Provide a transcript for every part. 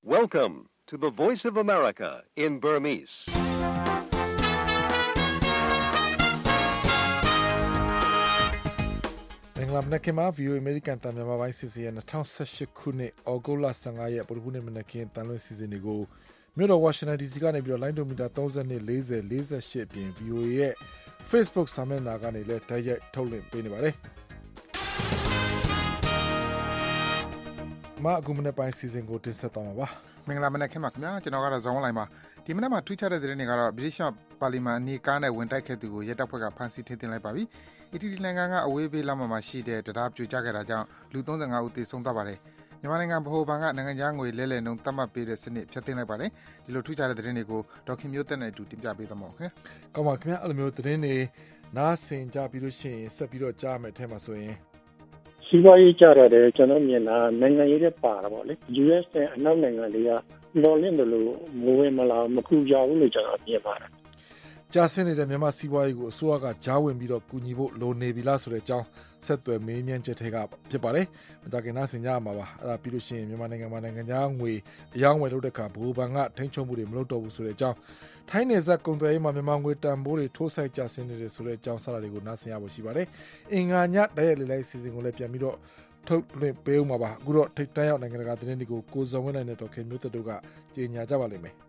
Welcome to the Voice of America in Burmese. ။မင်္ဂလာမနက်ခင်းပါ VOA American တန်မြန်မာပိုင်းစီစဉ်2018ခုနှစ်ဩဂုတ်လ15ရက်ပုဂ္ဂိုလ်နေ့မနက်ခင်းတန်လွှင့်စီစဉ်တွေကိုမြို့တော် Washington DC ကနေပြီးတော့လိုင်းဒိုမီတာ32 40 48ပြင် VOA ရဲ့ Facebook စာမျက်နှာကနေလည်းတိုက်ရိုက်ထုတ်လွှင့်ပေးနေပါတယ်။အခုမနေ့ပိုင်းစီစဉ်ကိုတင်ဆက်သွားမှာပါ။မင်္ဂလာမနက်ခင်းပါခင်ဗျာ။ကျွန်တော်ကတော့ဇောင်းဝလိုင်းပါ။ဒီမနက်မှာထူးခြားတဲ့သတင်းတွေကတော့ဗြိတိရှ်ပါလီမန်အနီးကားနဲ့ဝင်တိုက်ခဲ့သူကိုရဲတပ်ဖွဲ့ကဖမ်းဆီးထိန်းသိမ်းလိုက်ပါပြီ။အီတလီနိုင်ငံကအဝေးပြေးလမ်းမှာရှိတဲ့တရားပြိုကျခဲ့တာကြောင့်လူ35ဦးသေဆုံးသွားပါတယ်။မြန်မာနိုင်ငံဗဟိုဘဏ်ကနိုင်ငံခြားငွေလဲလှယ်နှုန်းသတ်မှတ်ပေးတဲ့စနစ်ဖျက်သိမ်းလိုက်ပါတယ်။ဒီလိုထူးခြားတဲ့သတင်းတွေကိုဒေါက်ခင်မျိုးသက်နဲ့အတူတင်ပြပေးသွားမှာပါခင်ဗျာ။ကောင်းပါခင်ဗျာ။အဲ့လိုမျိုးသတင်းတွေနားဆင်ကြပြီးလို့ရှိရင်ဆက်ပြီးတော့ကြားမယ်အထက်မှာဆိုရင်စီးပွားရေးကြရတယ်ကျွန်တော်မြင်တာနိုင်ငံရေးတွေပါတာပေါ့လေ US နဲ့အနောက်နိုင်ငံတွေကလော်လင့်တယ်လို့မဝင်မလာမကူကြဘူးလို့ကျွန်တော်မြင်ပါတယ်ကြာဆင်းနေတဲ့မြန်မာစီးပွားရေးကိုအစိုးရကကြားဝင်ပြီးတော့ကူညီဖို့လိုနေပြီလားဆိုတဲ့အကြောင်းဆက်သွယ်မေးမြန်းချက်တွေကဖြစ်ပါတယ်မကြခင်နားဆင်ကြရမှာပါအဲ့ဒါပြီးလို့ရှိရင်မြန်မာနိုင်ငံမှာနိုင်ငံခြားငွေအယောင်းဝယ်လုပ်တဲ့အခါဘိုးဘဏ်ကထိန်းချုပ်မှုတွေမလုပ်တော့ဘူးဆိုတဲ့အကြောင်းထိုင်းနယ်စပ်ကုန်သွယ်ရေးမှာမြန်မာငွေတန်ဖိုးတွေထိုးဆိုင်ကျဆင်းနေတယ်ဆိုတဲ့အကြောင်းစတာတွေကိုနားဆင်ရဖို့ရှိပါတယ်အင်္ဂါညတိုက်ရိုက်လေးလိုက်စီစဉ်ကိုလည်းပြန်ပြီးတော့ထုတ်လွှင့်ပေးဦးမှာပါအခုတော့ထိတ်တန်းရောက်နိုင်ငံတကာသတင်းတွေကိုကိုစုံဝင်းနိုင်တဲ့ဒေါက်ခင်မျိုးသက်တို့ကကြေညာကြပါလိမ့်မယ်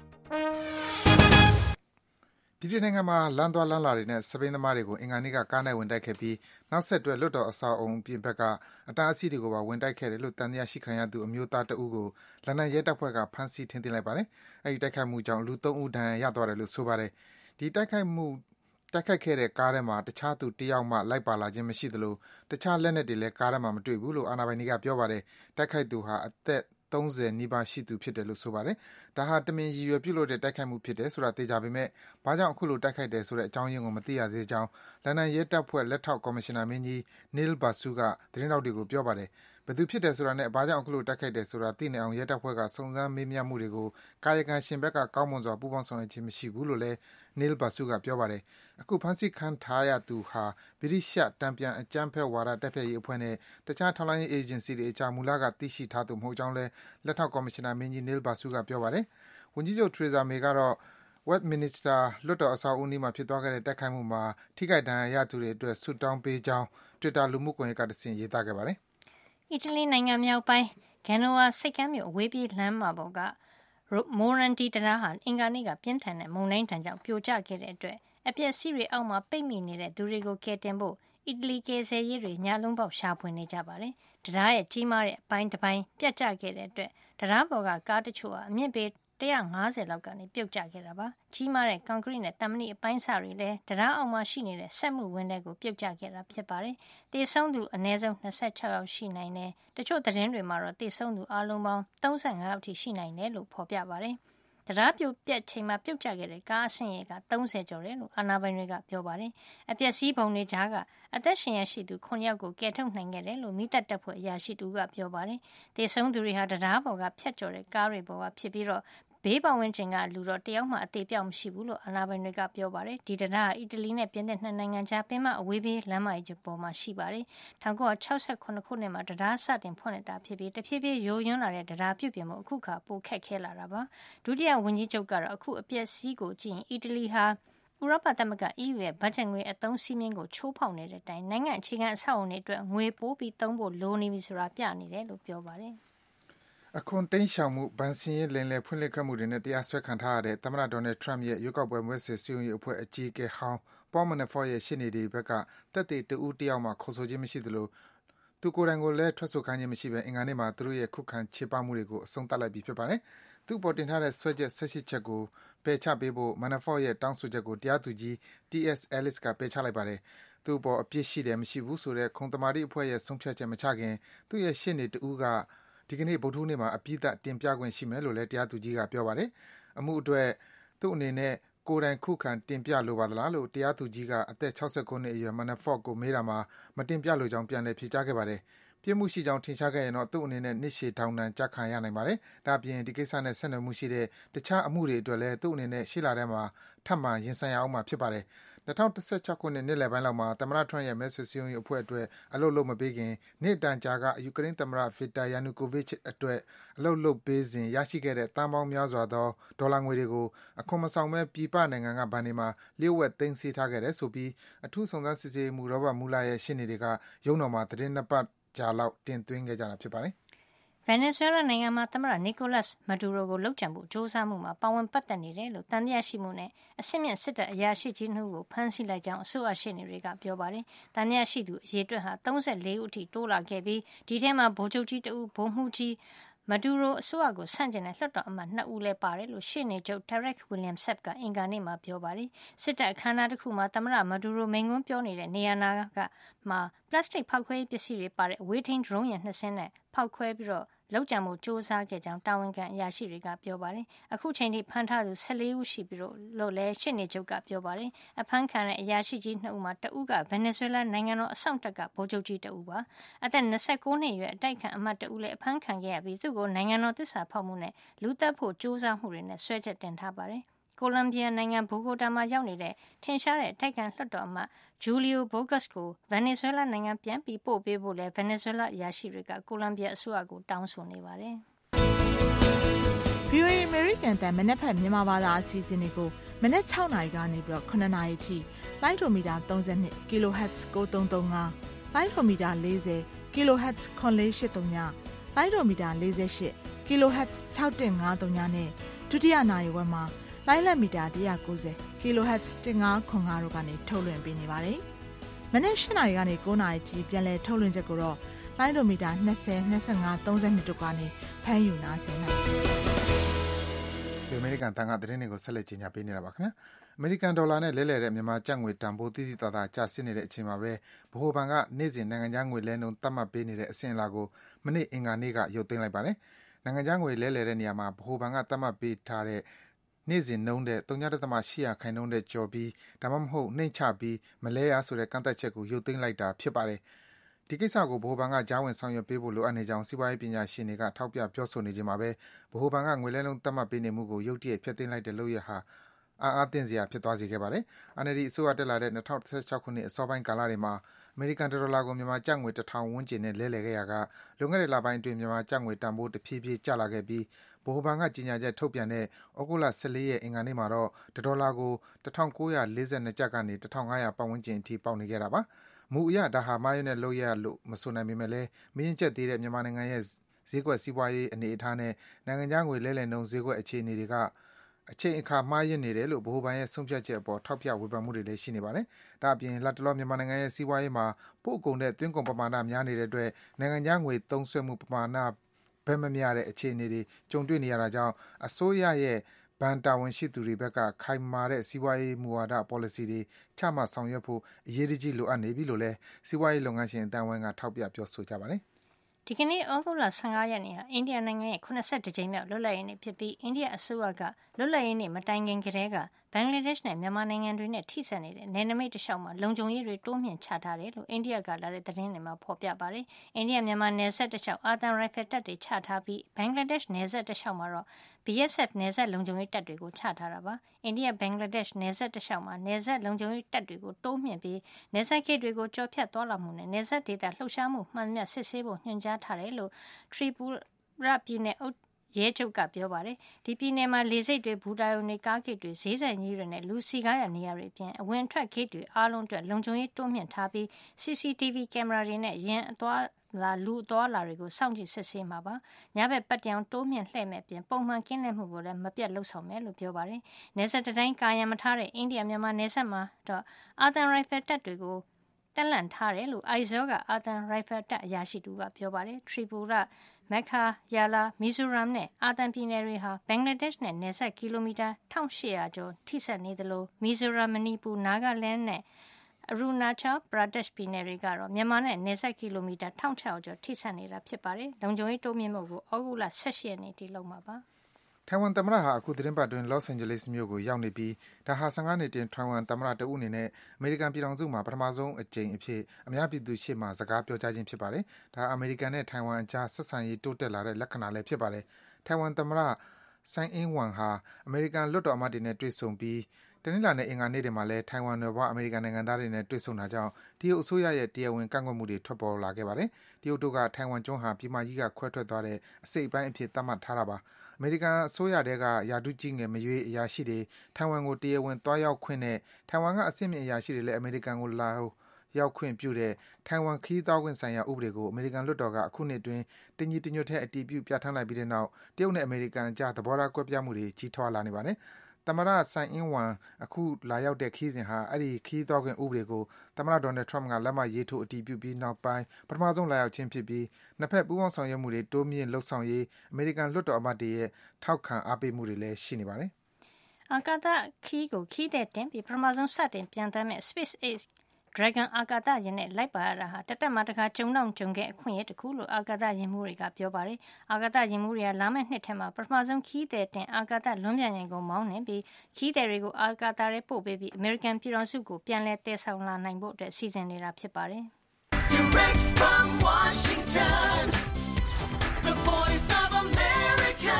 ပြည်ထောင်နိုင်ငံမှာလမ်းသွားလမ်းလာတွေနဲ့စပိန်သမားတွေကိုအင်္ဂါနေ့ကကားနဲ့ဝင်တိုက်ခဲ့ပြီးနောက်ဆက်တွဲလွတ်တော်အဆောက်အုံပြင်ဘက်ကအတားအဆီးတွေကိုပါဝင်တိုက်ခဲ့တယ်လို့တန်တရားရှိခံရသူအမျိုးသားတဦးကိုလန်ဒန်ရဲတပ်ဖွဲ့ကဖမ်းဆီးထိန်းသိမ်းလိုက်ပါတယ်။အဲဒီတိုက်ခိုက်မှုကြောင့်လူ3ဦးဒဏ်ရာရသွားတယ်လို့ဆိုပါတယ်။ဒီတိုက်ခိုက်ခဲ့တဲ့ကားထဲမှာတခြားသူတယောက်မှလိုက်ပါလာခြင်းမရှိသလိုတခြားလက်နက်တွေလည်းကားထဲမှာမတွေ့ဘူးလို့အာဏာပိုင်တွေကပြောပါတယ်။တိုက်ခိုက်သူဟာအသက်30နီးပါးရှိသူဖြစ်တယ်လို့ဆိုပါတယ်။ဒါဟာတမင်ရည်ရွယ်ပြုလုပ်တဲ့တိုက်ခိုက်မှုဖြစ်တယ်ဆိုတာသိကြပေမဲ့ဘာကြောင့်အခုလိုတိုက်ခိုက်တယ်ဆိုတဲ့အကြောင်းရင်းကိုမသိရသေးကြောင်းလန်ဒန်ရဲတပ်ဖွဲ့လက်ထောက်ကော်မရှင်နာမင်းကြီး Neil Basu ကသတင်းတောက်တွေကိုပြောပါတယ်။ဘယ်သူဖြစ်တယ်ဆိုတာနဲ့ဘာကြောင့်အခုလိုတိုက်ခိုက်တယ်ဆိုတာသိနေအောင်ရဲတပ်ဖွဲ့ကစုံစမ်းမေးမြန်းမှုတွေကိုကာယကံရှင်ဘက်ကကောင်းမွန်စွာပူးပေါင်းဆောင်ရွက်ခြင်းမရှိဘူးလို့လည်း Neil Basu ကပြောပါတယ်။အခုဖမ်းဆီးခံထားရသူဟာဗြိတိရှ်တံပြန်အကြမ်းဖက်ဝါဒတက်ဖက်ရေးအဖွဲ့နဲ့တခြားထောက်လှမ်းရေးအေဂျင်စီတွေအကြားမူလကသိရှိထားသူမဟုတ်ကြောင်းလည်းလက်ထောက်ကော်မရှင်နာမင်းကြီး Neil Basu ကပြောပါတယ်။ဝန်ကြီးချုပ် Theresa May ကတော့ Westminster လွတ်တော်အဆောက်အဦမှာဖြစ်သွားခဲ့တဲ့တိုက်ခိုက်မှုမှာထိခိုက်ဒဏ်ရာရသူတွေအတွက်ဆုတောင်းပေးကြောင်း Twitter လူမှုကွန်ရက်ကတဆင့်ရေးသားခဲ့ပါတယ်။အီတလီနိုင်ငံမြောက်ပိုင်းဂန်နိုဝါစိတ်ကမ်းမြို့အဝေးပြေးလမ်းမပေါ်ကမိုရန်တီတရားဟာအင်္ဂါနေ့ကပြင်းထန်တဲ့မုန်တိုင်းတံကြောင့်ပြိုကျခဲ့တဲ့အတွက်အပျက်စီးတွေအောက်မှာပိတ်မိနေတဲ့သူတွေကိုကယ်တင်ဖို့အီတလီကယ်ဆယ်ရေးတွေညလုံးပေါက်ရှာဖွေနေကြပါတယ်။တရားရဲ့ကြီးမားတဲ့အပိုင်းတစ်ပိုင်းပြတ်ကျခဲ့တဲ့အတွက်တရားပေါ်ကကားတချို့ဟာအမြင့်ပေ150လောက်ကနေပြုတ်ကျခဲ့တာပါ။ကြီးမားတဲ့ကွန်ကရစ်နဲ့တံမဏိအပိုင်းအစတွေလည်းတရားအောက်မှာရှိနေတဲ့စက်မှုဝင်းတွေကိုပြုတ်ကျခဲ့တာဖြစ်ပါတယ်။တေဆုံးသူအနည်းဆုံး26ယောက်ရှိနိုင်တယ်။တချို့သတင်းတွေမှာတော့တေဆုံးသူအလုံးပေါင်း35ယောက်ထိရှိနိုင်တယ်လို့ဖော်ပြပါတယ်။တရားပြုတ်ပြက်ချိန်မှာပြုတ်ကျခဲ့တဲ့ကားအဆင့်ရဲက30ကျော်တယ်လို့အာဏာပိုင်တွေကပြောပါတယ်။အပျက်စီးပုံတွေကြားကအသက်ရှင်ရရှိသူ9ယောက်ကိုကယ်ထုတ်နိုင်ခဲ့တယ်လို့မိသက်တပ်ဖွဲ့အရာရှိတူကပြောပါတယ်။တေဆုံးသူတွေဟာတရားပေါ်ကဖြတ်ကျော်တဲ့ကားတွေပေါ်ကဖြစ်ပြီးတော့ဘေးပတ်ဝန်းကျင်ကလူတော့တယောက်မှအသေးပြောက်မရှိဘူးလို့အာဏာပိုင်တွေကပြောပါတယ်။ဒီတရားအီတလီနဲ့ပြင်သစ်နှစ်နိုင်ငံကြားပင်မအဝေးပြေးလမ်းမကြီးပေါ်မှာရှိပါတယ်။1968ခုနှစ်မှာတရားစတင်ဖွင့်လှစ်တာဖြစ်ပြီးတဖြည်းဖြည်းယိုယွန်းလာတဲ့တရားပြုပြင်မှုအခုခါပိုခက်ခဲလာတာပါ။ဒုတိယဝန်ကြီးချုပ်ကတော့အခုအပျက်စီးကိုကြည့်ရင်အီတလီဟာဥရောပသမဂ္ဂ EU ရဲ့ဘတ်ဂျက်ငွေအသုံးစည်းမျဉ်းကိုချိုးဖောက်နေတဲ့အတိုင်းနိုင်ငံအခြေခံအဆောက်အအုံတွေအတွက်ငွေပိုးပြီးသုံးဖို့လိုနေပြီဆိုတာပြနေတယ်လို့ပြောပါတယ်။အခွန်သိမ်းရှောင်မှုဗန်စင်ရဲ့လင်လေဖွင့်လှစ်ခဲ့မှုတွေနဲ့တရားစွဲခံထားရတဲ့သမ္မတဒေါ်နယ်ထရမ့်ရဲ့ရွေးကောက်ပွဲမဲဆွယ်စည်းရုံးရေးအဖွဲ့အကြီးအကဲဟောင်းPaul Manafortရဲ့ရှေ့နေတွေဘက်ကတက်သေးတဦးတယောက်မှခေါ်ဆိုခြင်းမရှိသလိုသူကိုယ်တိုင်ကိုလည်းထွက်ဆိုခိုင်းခြင်းမရှိဘဲအင်္ဂါနေ့မှာသူတို့ရဲ့ခုခံခြေပမှုတွေကိုအဆုံးသတ်လိုက်ပြီဖြစ်ပါတယ်။သူ့ပေါ်တင်ထားတဲ့ဆွဲချက်18ချက်ကိုပယ်ချပေးဖို့Manafortရဲ့တောင်းဆိုချက်ကိုတရားသူကြီး T.S. Ellis ကပယ်ချလိုက်ပါတယ်။သူ့ပေါ်အပြစ်ရှိတယ်မရှိဘူးဆိုတဲ့ခုံသမာဓိအဖွဲ့ရဲ့ဆုံးဖြတ်ချက်မချခင်သူ့ရဲ့ရှေ့နေတဦးကဒီကနေ့ဗုဒ္ဓဟူးနေ့မှာအပြစ်ဒဏ်တင်ပြခွင့်ရှိမယ်လို့လည်းတရားသူကြီးကပြောပါတယ်။အမှုအတွက်သူ့အနေနဲ့ကိုယ်တိုင်ခုခံတင်ပြလိုပါသလားလို့တရားသူကြီးကအသက်69နှစ်အရွယ် Manafort ကိုမေးတာမှာမတင်ပြလိုကြောင်းပြန်လည်ဖြေကြားခဲ့ပါတယ်။ပြစ်မှုရှိကြောင်းထင်ရှားခဲ့ရင်တော့သူ့အနေနဲ့နှစ်ရှည်ထောင်ဒဏ်ကျခံရနိုင်ပါတယ်။ဒါ့အပြင်ဒီကိစ္စနဲ့ဆက်နွယ်မှုရှိတဲ့တခြားအမှုတွေအတွက်လည်းသူ့အနေနဲ့ရှေ့လထဲမှာထပ်မံရင်ဆိုင်ရအောင်မှာဖြစ်ပါတယ်။ 2016 ခုနှစ်နှစ်လယ်ပိုင်းလောက်မှာသမ္မတ Trump ရဲ့မဲဆွယ်စည်းရုံးရေးအဖွဲ့အတွက်အလုပ်လုပ်မပေးခင်နှစ်တန်ကြာကယူကရိန်းသမ္မတ Viktor Yanukovych အတွက်အလုပ်လုပ်ပေးစဉ်ရရှိခဲ့တဲ့သန်းပေါင်းများစွာသောဒေါ်လာငွေတွေကိုအခွန်မဆောင်ဘဲပြည်ပနိုင်ငံကဘဏ်တွေမှာလျှို့ဝှက်သိမ်းဆည်းထားခဲ့တယ်ဆိုပြီးအထူးစုံစမ်းစစ်ဆေးမှု Robert Mueller ရဲ့ရှေ့နေတွေကရုံးတော်မှာသတင်းနှစ်ပတ်ကြာလောက်တင်သွင်းခဲ့ကြတာဖြစ်ပါတယ်ဗင်နီဇွဲလားနိုင်ငံမှာသမ္မတနီကိုလပ်မဒူရိုကိုလုပ်ကြံဖို့ကြိုးစားမှုမှာပါဝင်ပတ်သက်နေတယ်လို့သံသယရှိမှုနဲ့အဆင့်မြင့်စစ်တပ်အရာရှိကြီး2ဦးကိုဖမ်းဆီးလိုက်ကြောင်းအစိုးရရှေ့နေတွေကပြောပါတယ်။သံသယရှိသူအရေအတွက်ဟာ34ဦးအထိတိုးလာခဲ့ပြီးဒီထဲမှာဗိုလ်ချုပ်ကြီး2ဦးဗိုလ်မှူးကြီးမဒူရိုအစိုးရကိုဆန့်ကျင်တဲ့လွှတ်တော်အမတ်2ဦးလည်းပါတယ်လို့ရှေ့နေချုပ် Tarek William Saab ကအင်္ဂါနေ့မှာပြောပါတယ်။စစ်တပ်အခမ်းအနားတစ်ခုမှာသမ္မတမဒူရိုမိန့်ခွန်းပြောနေတဲ့နေရာနာကမှာပလတ်စတစ်ဖောက်ခွဲရေးပစ္စည်းတွေပါတဲ့အဝေးထိန်းဒရုန်းယာဉ်2စင်းနဲ့ဖောက်ခွဲပြီးတော့လောက်ကြံမှုစ조사ခဲ့ကြောင်းတာဝန်ခံအရာရှိတွေကပြောပါတယ်။အခုချိန်ထိဖမ်းထားသူ14ဦးရှိပြီးလို့လည်းရှစ်နေချုပ်ကပြောပါတယ်။အဖမ်းခံတဲ့အရာရှိကြီး2ဦးမှာတဦးကဗင်နီဇွဲလားနိုင်ငံတော်အစောင့်တပ်ကဗိုလ်ချုပ်ကြီး2ဦးပါ။အသက်29နှစ်အရွယ်အတိုက်ခံအမတ်2ဦးလည်းအဖမ်းခံခဲ့ရပြီးသူ့ကိုနိုင်ငံတော်သစ္စာဖောက်မှုနဲ့လူသက်ဖို့စ조사မှုတွေနဲ့ဆွဲချက်တင်ထားပါတယ်။ကိုလံဘီယာနိုင်ငံဘိုဂိုတာမှာရောက်နေတဲ့ထင်ရှားတဲ့အတိုက်ခံလွှတ်တော်အမတ်ဂျူလီယိုဘိုဂတ်ကိုဗင်နီဇွဲလားနိုင်ငံပြန်ပြီးပို့ပေးဖို့လဲဗင်နီဇွဲလားအရာရှိတွေကကိုလံဘီယာအစိုးရကိုတောင်းဆိုနေပါတယ်။ VOA American တန်မနက်ဖက်မြန်မာဘာသာအစီအစဉ်တွေကိုမနက်6နာရီကနေပြီးတော့9နာရီထိလိုင်းဒိုမီတာ32 kHz 9335လိုင်းဒိုမီတာ40 kHz 9483ညလိုင်းဒိုမီတာ48 kHz 6153နဲ့ဒုတိယနာရီဝက်မှာလိုင်းလက်မီတာ190 kHz 1505တို့ကနေထုတ်လွှင့်ပေးနေပါတယ်။မနေ့8နာရီကနေ9နာရီထိပြန်လည်ထုတ်လွှင့်ချက်ကိုတော့လိုင်းဒိုမီတာ20 25 32တို့ကနေဖမ်းယူနားဆင်နိုင်ပါတယ်။ဒီအမေရိကန်တန်ခါသတင်းတွေကိုဆက်လက်ကြီးညာပေးနေတာပါခင်ဗျာ။အမေရိကန်ဒေါ်လာနဲ့လဲလှယ်တဲ့မြန်မာကျပ်ငွေတန်ဖိုးတိတိတသာကျဆင်းနေတဲ့အချိန်မှာပဲဗဟိုဘဏ်ကနေ့စဉ်နိုင်ငံခြားငွေလဲနှုန်းသတ်မှတ်ပေးနေတဲ့အစဉ်အလာကိုမနေ့အင်္ဂါနေ့ကရုပ်သိမ်းလိုက်ပါတယ်။နိုင်ငံခြားငွေလဲလှယ်တဲ့နေရာမှာဗဟိုဘဏ်ကသတ်မှတ်ပေးထားတဲ့နေ့စဉ်နှုန်းတဲ့ 0.8% ခိုင်နှုန်းတဲ့ကျော်ပြီးဒါမှမဟုတ်နှိမ့်ချပြီးမလဲရဆိုတဲ့ကန့်သက်ချက်ကိုရုပ်သိမ်းလိုက်တာဖြစ်ပါတယ်။ဒီကိစ္စကိုဗဟိုဘဏ်ကကြားဝင်ဆောင်ရွက်ပေးဖို့လိုအပ်နေကြောင်းစီးပွားရေးပညာရှင်တွေကထောက်ပြပြောဆိုနေကြမှာပဲဗဟိုဘဏ်ကငွေလဲနှုန်းသတ်မှတ်ပေးနေမှုကိုရုတ်တရက်ဖျက်သိမ်းလိုက်တဲ့လုပ်ရဟာအားသင့်စရာဖြစ်သွားစေခဲ့ပါတယ်။ NLD အစိုးရတက်လာတဲ့2016ခုနှစ်အစောပိုင်းကာလတွေမှာအမေရိကန်ဒေါ်လာကိုမြန်မာကျပ်ငွေ1000ဝန်းကျင်နဲ့လဲလှယ်ခဲ့ရာကလွန်ခဲ့တဲ့လပိုင်းအတွင်းမြန်မာကျပ်ငွေတန်ဖိုးတဖြည်းဖြည်းကျလာခဲ့ပြီးဗဟိုဘဏ်ကကြေညာချက်ထုတ်ပြန်တဲ့ဩဂုတ်လ14ရက်အင်္ဂါနေ့မှာတော့ဒေါ်လာကို1942ကျပ်ကနေ1500ပတ်ဝန်းကျင်အထိပေါက်နေခဲ့တာပါ။မူအရဒါဟာမှားယွင်းတဲ့လုပ်ရလို့မဆိုနိုင်ပေမဲ့လည်းမင်းကျက်သေးတဲ့မြန်မာနိုင်ငံရဲ့ဈေးကွက်စီးပွားရေးအနေအထားနဲ့နိုင်ငံခြားငွေလဲလှယ်နှုန်းဈေးကွက်အခြေအနေတွေကအချိန်အခါမှားယွင်းနေတယ်လို့ဗဟိုဘဏ်ရဲ့ဆုံးဖြတ်ချက်အပေါ်ထောက်ပြဝေဖန်မှုတွေလည်းရှိနေပါတယ်။ဒါ့အပြင်လတ်တလောမြန်မာနိုင်ငံရဲ့စီးပွားရေးမှာပို့ကုန်တဲ့သွင်းကုန်ပမာဏများနေတဲ့အတွက်နိုင်ငံခြားငွေသုံးစွဲမှုပမာဏဘက်မမျှတဲ့အခြေအနေတွေကြုံတွေ့နေရတာကြောင့်အစိုးရရဲ့ဘဏ်တာဝန်ရှိသူတွေဘက်ကခိုင်မာတဲ့စီးပွားရေးမူဝါဒ policy တွေချမှတ်ဆောင်ရွက်ဖို့အရေးကြီးလိုအပ်နေပြီလို့လည်းစီးပွားရေးလုပ်ငန်းရှင်အသံဝိုင်းကထောက်ပြပြောဆိုကြပါတယ်။ဒီကနေ့ဩဂုတ်လ15ရက်နေ့ဟာအိန္ဒိယနိုင်ငံရဲ့82ကြိမ်မြောက်လွတ်လပ်ရေးနေ့ဖြစ်ပြီးအိန္ဒိယအစိုးရကလွတ်လပ်ရေးနေ့မတိုင်ခင်ကတည်းကဘင်္ဂလားဒေ့ရှ်နဲ့မြန်မာနိုင်ငံတွေနဲ့ထိစပ်နေတဲ့နယ်နိမိတ်တစ်လျှောက်မှာလုံခြုံရေးတွေတိုးမြင့်ချထားတယ်လို့အိန္ဒိယကလာတဲ့သတင်းတွေမှာဖော်ပြပါတယ်။အိန္ဒိယမြန်မာနယ်စပ်တစ်လျှောက်အာသံရိုင်ဖယ်တပ်တွေချထားပြီးဘင်္ဂလားဒေ့ရှ်နယ်စပ်တစ်လျှောက်မှာတော့ BSF နယ်စပ်လုံခြုံရေးတပ်တွေကိုချထားတာပါ။အိန္ဒိယဘင်္ဂလားဒေ့ရှ်နယ်စပ်တစ်လျှောက်မှာနယ်စပ်လုံခြုံရေးတပ်တွေကိုတိုးမြင့်ပြီးနယ်စပ်ဂိတ်တွေကိုကျော်ဖြတ်သွားလာမှုနဲ့နယ်စပ်ဒေသလှုပ်ရှားမှုမှန်သမျှစစ်ဆေးဖို့ညွှန်ကြားထားတယ်လို့ထရီပူရာပြည်နယ်ရဲချုပ်ကပြောပါတယ်။ဒီပြည်နယ်မှာလေဆိပ်တွေဘူတာရုံတွေကားဂိတ်တွေဈေးဆိုင်ကြီးတွေနဲ့လူစီကားရနေရာတွေအပြင်အဝင်ထွက်ဂိတ်တွေအားလုံးအတွက်လုံခြုံရေးတိုးမြင့်ထားပြီး CCTV ကင်မရာတွေနဲ့ရန်အသွားလူအသွားလာတွေကိုစောင့်ကြည့်စစ်ဆေးမှာပါ။ညဘက်ပတ်တောင်တိုးမြင့်လှည့်မဲ့ပြင်ပုံမှန်ကင်းလှည့်မှုကိုလည်းမပြတ်လှုပ်ဆောင်မယ်လို့ပြောပါတယ်။နယ်စပ်တိုင်းကာရံမထားတဲ့အိန္ဒိယမြန်မာနယ်စပ်မှာတော့အာသံရိုင်ဖယ်တပ်တွေကိုတက်လန့်ထားတယ်လို့အိုက်ဇောကအာသံရိုင်ဖယ်တပ်အရာရှိတူကပြောပါတယ်။ထရီပူရမက်ခါယာလာမီဇိုရမ်နဲ့အာသံပြည်နယ်တွေဟာဘင်္ဂလားဒေ့ရှ်နဲ့နယ်စပ်ကီလိုမီတာ1800ကျော်ထိစပ်နေသလိုမီဇိုရမ်မနီပူနာဂလန်နဲ့အရူနာချယ်ပရာဒက်ရှ်ပြည်နယ်တွေကတော့မြန်မာနဲ့နယ်စပ်ကီလိုမီတာ1600ကျော်ထိစပ်နေတာဖြစ်ပါတယ်။လုံခြုံရေးတိုးမြင့်မှုကိုဩဂုတ်လ18ရက်နေ့ထိလုပ်မှာပါ။ထိုင်ဝမ်သမ္မတဟာအခုသတင်းပတ်တွင် Los Angeles မြို့ကိုရောက်နေပြီးဒါဟာ15နှစ်တင်ထိုင်ဝမ်သမ္မတတဦးအနေနဲ့အမေရိကန်ပြည်ထောင်စုမှာပထမဆုံးအကြိမ်အဖြစ်အများပြည်သူရှေ့မှာစကားပြောကြားခြင်းဖြစ်ပါတယ်။ဒါအမေရိကန်နဲ့ထိုင်ဝမ်အကြားဆက်ဆံရေးတိုးတက်လာတဲ့လက္ခဏာလည်းဖြစ်ပါတယ်။ထိုင်ဝမ်သမ္မတTsai Ing-wenဟာအမေရိကန်လွှတ်တော်အမတ်တွေနဲ့တွေ့ဆုံပြီးတနင်္လာနဲ့အင်္ဂါနေ့တွေမှာလည်းထိုင်ဝမ်နွယ်ဖွားအမေရိကန်နိုင်ငံသားတွေနဲ့တွေ့ဆုံတာကြောင့်တရုတ်အစိုးရရဲ့တရားဝင်ကန့်ကွက်မှုတွေထွက်ပေါ်လာခဲ့ပါတယ်။တရုတ်တို့ကထိုင်ဝမ်ကျွန်းဟာပြည်မကြီးကခွဲထွက်သွားတဲ့အစိတ်အပိုင်းအဖြစ်သတ်မှတ်ထားတာပါ။အမေရိကန်အစိုးရတဲကယာတုကြီးငယ်မရွေးအရာရှိတွေထိုင်ဝမ်ကိုတရားဝင်သွားရောက်ခွင့်နဲ့ထိုင်ဝမ်ကအဆင့်မြင့်အရာရှိတွေလည်းအမေရိကန်ကိုလာရောက်ခွင့်ပြုတဲ့ထိုင်ဝမ်ခရီးသွားခွင့်ဆိုင်ရာဥပဒေကိုအမေရိကန်လွှတ်တော်ကအခုနှစ်အတွင်းတညီတညွတ်ထဲအတည်ပြုပြဋ္ဌာန်းလိုက်ပြီးတဲ့နောက်တရုတ်နဲ့အမေရိကန်ကြားသဘောထားကွဲပြားမှုတွေကြီးထွားလာနေပါတယ်။သမ္မတဆိုင်အင်းဝမ်အခုလာရောက်တဲ့ခရီးစဉ်ဟာအဲဒီခရီးသွားခွင့်ဥပဒေကိုသမ္မတဒေါ်နယ်ထရမ့်ကလက်မှတ်ရေးထိုးအတည်ပြုပြီးနောက်ပိုင်းပထမဆုံးလာရောက်ခြင်းဖြစ်ပြီးနှစ်ဖက်ပူးပေါင်းဆောင်ရွက်မှုတွေတိုးမြင့်လှုပ်ဆောင်ရေးအမေရိကန်လွှတ်တော်အမတ်တွေရဲ့ထောက်ခံအားပေးမှုတွေလည်းရှိနေပါတယ်။အာကာသခီးကိုခီးတဲ့တင်ပြီးပထမဆုံးစတင်ပြန်တမ်းမဲ့ SpaceX Dragon အာကာသယာဉ်နဲ့လိုက်ပါရတာဟာတသက်မှာတစ်ခါကြုံတော့ကြုံခဲ့အခွင့်အရေးတစ်ခုလို့အာကာသယာဉ်မှူးတွေကပြောပါတယ်။အာကာသယာဉ်မှူးတွေကလာမယ့်နှစ်ထဲမှာပထမဆုံးခီးတဲ့တင်အာကာသလွန်ပြန်ယာဉ်ကိုမောင်းနှင်ပြီးခီးတဲ့တွေကိုအာကာသထဲပို့ပေးပြီးအမေရိကန်ပြည်ထောင်စုကိုပြန်လည်တည်ဆောင်လာနိုင်ဖို့အတွက်စီစဉ်နေတာဖြစ်ပါတယ်။ Direct from Washington, the Voice of America,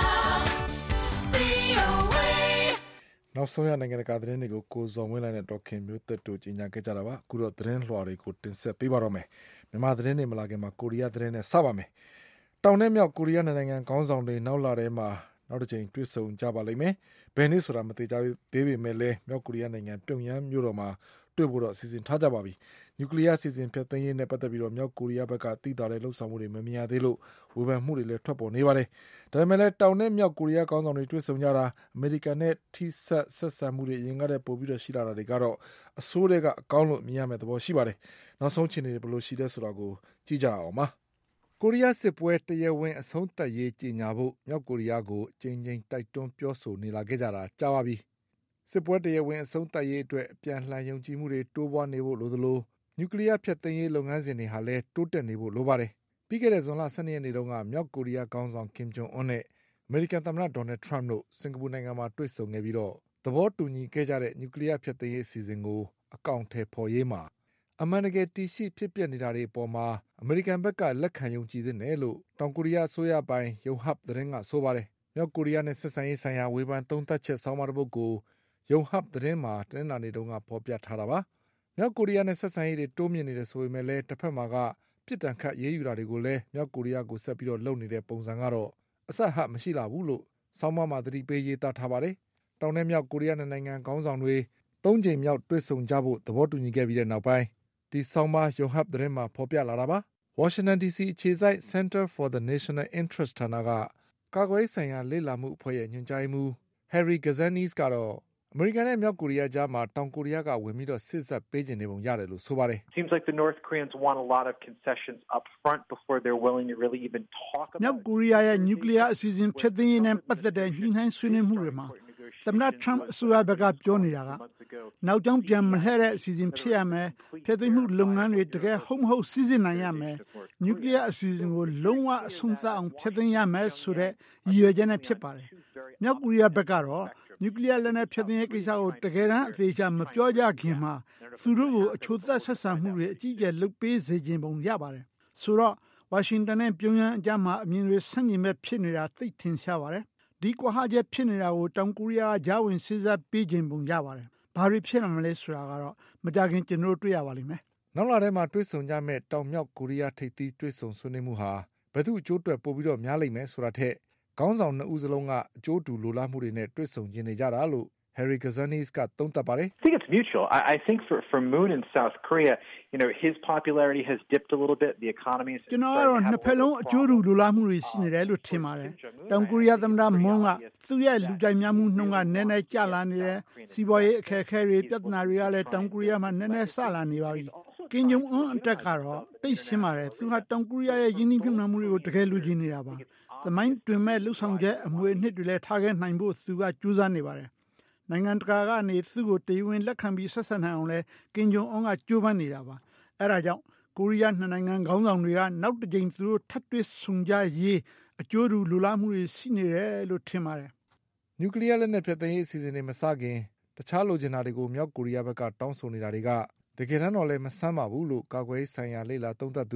VOAနောက်ဆုံးရနိုင်ငံတကာသတင်းတွေကိုကိုဇော်ဝင်းလိုက်နဲ့ဒေါက်ခင်မျိုးသက်တို့ကြီးညာခဲ့ကြတာပါအခုတော့သတင်းလွှာတွေကိုတင်ဆက်ပေးပါတော့မယ်မြန်မာသတင်းတွေမလာခင်မှာကိုရီးယားသတင်းနဲ့စပါမယ်တောင်နဲ့မြောက်ကိုရီးယားနိုင်ငံခေါင်းဆောင်တွေနောက်လာထဲမှာနောက်တစ်ချိန်တွေ့ဆုံကြပါလိမ့်မယ်ဘယ်နေ့ဆိုတာမသိကြသေးပေမဲ့လည်းမြောက်ကိုရီးယားနိုင်ငံပြုံယမ်းမြို့တော်မှာတွေ့ဖို့တော့စီစဉ်ထားကြပါပြီနျူကလ িয়ার စီစဉ်ဖျက်သိမ်းရေးနဲ့ပတ်သက်ပြီးတော့မြောက်ကိုရီးယားဘက်ကသိတာတဲ့လှုပ်ဆောင်မှုတွေမမြင်ရသေးလို့ဝေဖန်မှုတွေလည်းထွက်ပေါ်နေပါတယ်ဒါပေမဲ့လည်းတောင်နဲ့မြောက်ကိုရီးယားခေါင်းဆောင်တွေတွေ့ဆုံကြတာအမေရိကန်နဲ့ထိဆက်ဆံမှုတွေအရင်ကတည်းကပို့ပြီးတော့ရှိလာတာတွေကတော့အဆိုးတွေကအကောင်းလို့မြင်ရမယ့်သဘောရှိပါတယ်နောက်ဆုံးချိန်တွေဘယ်လိုရှိလဲဆိုတာကိုကြည့်ကြအောင်ပါကိုရီးယားစစ်ပွဲတရားဝင်အဆုံးသတ်ရေးကြေညာဖို့မြောက်ကိုရီးယားကိုချိန်ချိန်တိုက်တွန်းပြောဆိုနေလာခဲ့ကြတာကြာပါပြီစစ်ပွဲတရားဝင်အဆုံးသတ်ရေးအတွက်အပြန်လှန်ယုံကြည်မှုတွေတိုးပွားနေဖို့လိုသလိုနျူကလ িয়ার ဖျက်သိမ်းရေးလုပ်ငန်းစဉ်တွေဟာလည်းတိုးတက်နေဖို့လိုပါတယ်ပြီးခဲ့တဲ့ဇွန်လ12ရက်နေ့တုန်းကမြောက်ကိုရီးယားခေါင်းဆောင်ကင်ဂျုံအွန်းနဲ့အမေရိကန်သမ္မတဒေါ်နယ်ထရမ့်တို့စင်ကာပူနိုင်ငံမှာတွေ့ဆုံခဲ့ပြီးတော့သဘောတူညီခဲ့ကြတဲ့နျူကလ িয়ার ဖျက်သိမ်းရေးအစီအစဉ်ကိုအကောင့်ထဲပေါ်ရေးမှာအမှန်တကယ်တည်ရှိဖြစ်ပျက်နေတာတွေအပေါ်မှာအမေရိကန်ဘက်ကလက်ခံယုံကြည်သင့်တယ်လို့တောင်ကိုရီးယားအစိုးရပိုင်းယုံဟပ်သတင်းကဆိုပါတယ်မြောက်ကိုရီးယားနဲ့ဆက်ဆံရေးဆိုင်ရာဝေဖန်သုံးသပ်ချက်ဆောင်းပါးတစ်ပုဒ်ကိုယုံဟပ်သတင်းမှာတနင်္လာနေ့တုန်းကဖော်ပြထားတာပါမြောက်ကိုရီးယားနဲ့ဆက်ဆံရေးတွေတိုးမြင့်နေတယ်ဆိုပေမဲ့လည်းတစ်ဖက်မှာကပြစ်ဒဏ်ခတ်ရေးယူတာတွေကိုလည်းမြောက်ကိုရီးယားကိုဆက်ပြီးတော့လုပ်နေတဲ့ပုံစံကတော့အဆက်ဟပ်မရှိလာဘူးလို့ဆောင်းပါးမှာသတိပေးရေးသားထားပါတယ်တောင်နဲ့မြောက်ကိုရီးယားနိုင်ငံခေါင်းဆောင်တွေ၃ချိန်မြောက်တွေ့ဆုံကြဖို့သဘောတူညီခဲ့ပြီးတဲ့နောက်ပိုင်းဒီဆောင်းပါးယုံဟပ်သတင်းမှာဖော်ပြလာတာပါဝါရှင်တန် DC အခြေစိုက် Center for the National Interest ဌာနကကာကွယ်ရေးဆိုင်ရာလေ့လာမှုအဖွဲ့ရဲ့ညွှန်ကြားရေးမှူး Harry Gazanis ကတော့အမေရိကန်နဲ့မြောက်ကိုရီးယားကြားမှာတောင်ကိုရီးယားကဝင်ပြီးတော့စစ်ဆက်ပေးခြင်းနေပုံရတယ်လို့ဆိုပါတယ် Seems like the North Koreans want a lot of concessions up front before they're willing to really even talk about မြောက်ကိုရီးယားရဲ့နျူကလ িয়ার အစီအစဉ်ဖျက်သိမ်းရေးနဲ့ပတ်သက်တဲ့ညှိနှိုင်းဆွေးနွေးမှုတွေမှာသမ္မတထရမ့်အစိုးရဘက်ကပြောနေတာကနောက်ကြောင်းပြန်မလှည့်တဲ့အစီအစဉ်ဖြစ်ရမယ်ဖျက်သိမ်းမှုလုပ်ငန်းတွေတကယ်ဟုတ်မဟုတ်စစ်စစ်နိုင်ရမယ်နျူကလ িয়ার အစီအစဉ်ကိုလုံးဝအဆုံးသတ်အောင်ဖျက်သိမ်းရမယ်ဆိုတဲ့ရည်ရွယ်ချက်နဲ့ဖြစ်ပါတယ်မြောက်ကိုရီးယားဘက်ကတော့နျူကလ িয়ার လက်နက်ဖျက်သိမ်းရေးကိစ္စကိုတကယ်တမ်းအသေးချာမပြောကြခင်မှာသူတို့ကိုအချို့သက်ဆက်ဆံမှုတွေအကြီးအကျယ်လုပ်ပေးစေခြင်းပုံရပါတယ်ဆိုတော့ဝါရှင်တန်နဲ့ပြုံးရန်အကြားမှာအမြင်တွေဆန့်ကျင်မဲ့ဖြစ်နေတာသိထင်ရှားပါတယ်ဒီကွာဟချက်ဖြစ်နေတာကိုတောင်ကိုရီးယားကကြားဝင်စစ်ဆေးပေးခြင်းပုံရပါတယ်ဘာတွေဖြစ်လာမလဲဆိုတာကတော့မကြခင်ကျွန်တော်တွေ့ရပါလိမ့်မယ်နောက်လာထဲမှာတွေ့ဆုံကြမဲ့တောင်မြောက်ကိုရီးယားထိပ်သီးတွေ့ဆုံဆွေးနွေးမှုဟာဘယ်သူအကျိုးအတွက်ပို့ပြီးတော့များလိမ့်မယ်ဆိုတာထက်ခေါင်းဆောင်နှစ်ဦးစလုံးကအကျိုးတူလိုလားမှုတွေနဲ့တွေ့ဆုံခြင်းနေကြတာလို့ Harry Gazanis ကသုံးသပ်ပါတယ် I think it's mutual. I think for Moon in South Korea, his popularity has dipped a little bit. The economy is ကျွန်တော်ကတော့နှစ်ဖက်လုံးအကျိုးတူလိုလားမှုတွေရှိနေတယ်လို့ထင်ပါတယ်တောင်ကိုရီးယားသမ္မတမွန်းကသူ့ရဲ့လူကြိုက်များမှုနှုန်းကနည်းနည်းကျလာနေတယ်စီးပွားရေးအခက်အခဲတွေပြဿနာတွေကလည်းတောင်ကိုရီးယားမှာနည်းနည်းဆလာနေပါပြီကင်ဂျုံအွန်းအတက်ကတော့သိရှင်းပါတယ်သူဟာတောင်ကိုရီးယားရဲ့ယင်းနှိမ့်ညွှန်မှုတွေကိုတကယ်လူချင်းနေတာပါသမိုင်းတွင်မဲ့လှုပ်ဆောင်ချက်အမွေအနှစ်တွေလည်းထားခဲ့နိုင်ဖို့သူကကြိုးစားနေပါတယ်နိုင်ငံတကာကနေသူ့ကိုတည်ဝင်လက်ခံပြီးဆက်ဆံနိုင်အောင်လဲကင်ဂျုံအွန်းကကြိုးပမ်းနေတာပါအဲဒါကြောင့်ကိုရီးယားနှစ်နိုင်ငံခေါင်းဆောင်တွေကနောက်တစ်ကြိမ်သူတို့ထပ်တွေ့ဆုံကြရေးအကျိုးတူလိုလားမှုတွေရှိနေတယ်လို့ထင်ပါတယ်နျူကလ িয়ার လက်နက်ဖျက်သိမ်းရေးအစီအစဉ်တွေမစခင်တခြားလိုချင်တာတွေကိုမြောက်ကိုရီးယားဘက်ကတောင်းဆိုနေတာတွေကတကယ်တမ်းတော့လည်းမဆန်းပါဘူးလို့ကာကွယ်ရေးဆိုင်ရာလေ့လာသုံးသပ်သူ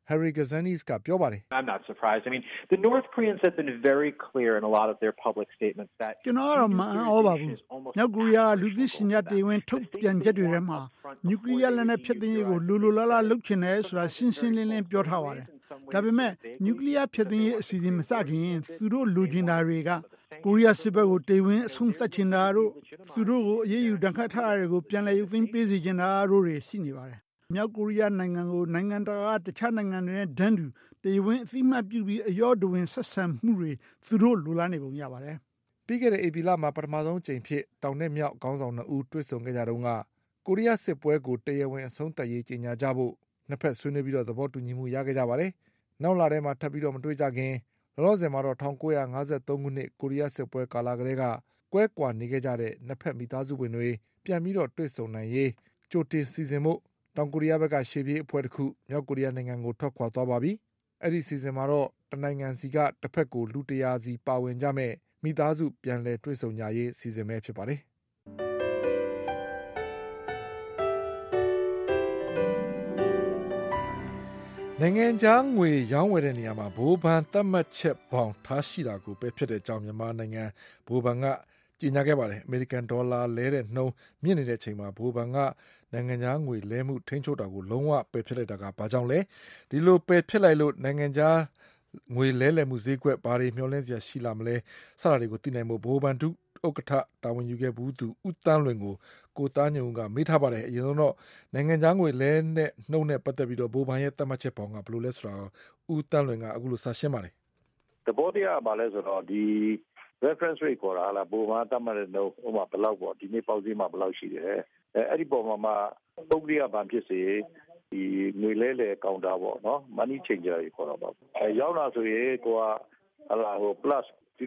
Harry Gazanis ကပြောပါတယ် I'm not surprised. I mean, the North Koreans have been very clear in a lot of their public statements that ကျွန်တော်ကတော့မအံ့ဩပါဘူး။မြောက်ကိုရီးယားလူသိရှင်ကြားတေဝင်ထုတ်ပြန်ချက်တွေထဲမှာနျူကလ িয়ার လက်နက်ဖျက်သိမ်းရေးကိုလိုလားလားလုပ်ချင်တယ်ဆိုတာရှင်းရှင်းလင်းလင်းပြောထားပါတယ်။ဒါပေမဲ့နျူကလ িয়ার ဖျက်သိမ်းရေးအစီအစဉ်မစခင်သူတို့လူကျင်တာတွေကကိုရီးယားစစ်ဘက်ကိုတေဝင်အဆုံးသတ်ချင်တာတို့သူတို့ကိုအေးအေးယူတန်ခတ်ထားတာတွေကိုပြန်လည်ရုပ်သိမ်းပေးစီချင်တာတို့တွေရှိနေပါတယ်။မြောက်ကိုရီးယားနိုင်ငံကိုနိုင်ငံတကာတခြားနိုင်ငံတွေနဲ့ဒန်းတူတေဝင်အသိမှတ်ပြုပြီးအယောဒဝင်ဆက်ဆံမှုတွေသူတို့လိုလားနေပုံရပါတယ်။ပြီးခဲ့တဲ့ဧပြီလမှာပထမဆုံးချိန်ဖြစ်တောင်နဲ့မြောက်ခေါင်းဆောင်2ဦးတွေ့ဆုံခဲ့ကြတော့ကကိုရီးယားစစ်ပွဲကိုတရားဝင်အဆုံးသတ်ရေးကြေညာကြဖို့နှစ်ဖက်ဆွေးနွေးပြီးတော့သဘောတူညီမှုရခဲ့ကြပါတယ်။နောက်လာထဲမှာထပ်ပြီးတော့မတွေ့ကြခင်လောလောဆယ်မှာတော့1953ခုနှစ်ကိုရီးယားစစ်ပွဲကာလကလေးကကွဲကွာနေခဲ့ကြတဲ့နှစ်ဖက်မိသားစုဝင်တွေပြန်ပြီးတော့တွေ့ဆုံနိုင်ရေးကြိုတင်စီစဉ်မှုတောင်ကိုရီးယားဘက်ကရှေ့ပြေးအဖွဲ့တစ်ခုမြောက်ကိုရီးယားနိုင်ငံကိုထွက်ခွာသွားပါပြီ။အဲ့ဒီစီစဉ်မှာတော့တနိုင်ငံစီကတစ်ဖက်ကိုလူ100စီပါဝင်ကြမဲ့မိသားစုပြန်လည်တွေ့ဆုံကြရေးစီစဉ်မဲ့ဖြစ်ပါတယ်။နိုင်ငံခြားငွေရောင်းဝယ်တဲ့နေရာမှာဘိုးဘန်သတ်မှတ်ချက်ပေါင်းထားရှိတာကိုပဲဖြစ်တဲ့အကြောင်းမြန်မာနိုင်ငံဘိုးဘန်ကကြေညာခဲ့ပါတယ်။ အမေရိကန်ဒေါ်လာလဲတဲ့နှုန်းမြင့်နေတဲ့အချိန်မှာဘိုးဘန်ကနိုင်ငံခြားငွေလဲမှုထိန်းချုပ်တာကိုလုံးဝပယ်ဖျက်လိုက်တာကဘာကြောင့်လဲ။ဒီလိုပယ်ဖျက်လိုက်လို့နိုင်ငံခြားငွေလဲလှယ်မှုဈေးကွက်ဘာတွေမျှော်လင့်စရာရှိလာမလဲစတာတွေကိုသိနိုင်ဖို့ဘိုးဘန်ဒုဥက္ကဋ္ဌတာဝန်ယူခဲ့ဘူးသူဦးတန်းလွင်ကိုသားညုံကမေးထားပါတယ်။အရင်ဆုံးတော့နိုင်ငံခြားငွေလဲနဲ့နှုန်းနဲ့ပတ်သက်ပြီးတော့ဘိုးဘန်ရဲ့သတ်မှတ်ချက်ပေါင်းကဘယ်လိုလဲဆိုတာဦးတန်းလွင်ကအခုလိုစရှင်းပါတယ်။သဘောတရားပါလဲဆိုတော့ဒီ reference rate ခေါ်တာလားဘိုးဘန်သတ်မှတ်တဲ့နှုန်းဥပမာဘယ်လောက်ပေါ့ဒီနေ့ပေါက်ဈေးမှာဘယ်လောက်ရှိတယ်။အဲ့ဒီပုံမှာပုဂ္ဂလိကဘဏ်ဖြစ်စေဒီငွေလဲလေကောင်တာပေါ့နော် money changer ကြီးခေါ်တော့ပါရောက်လာဆိုရင်ကိုကplus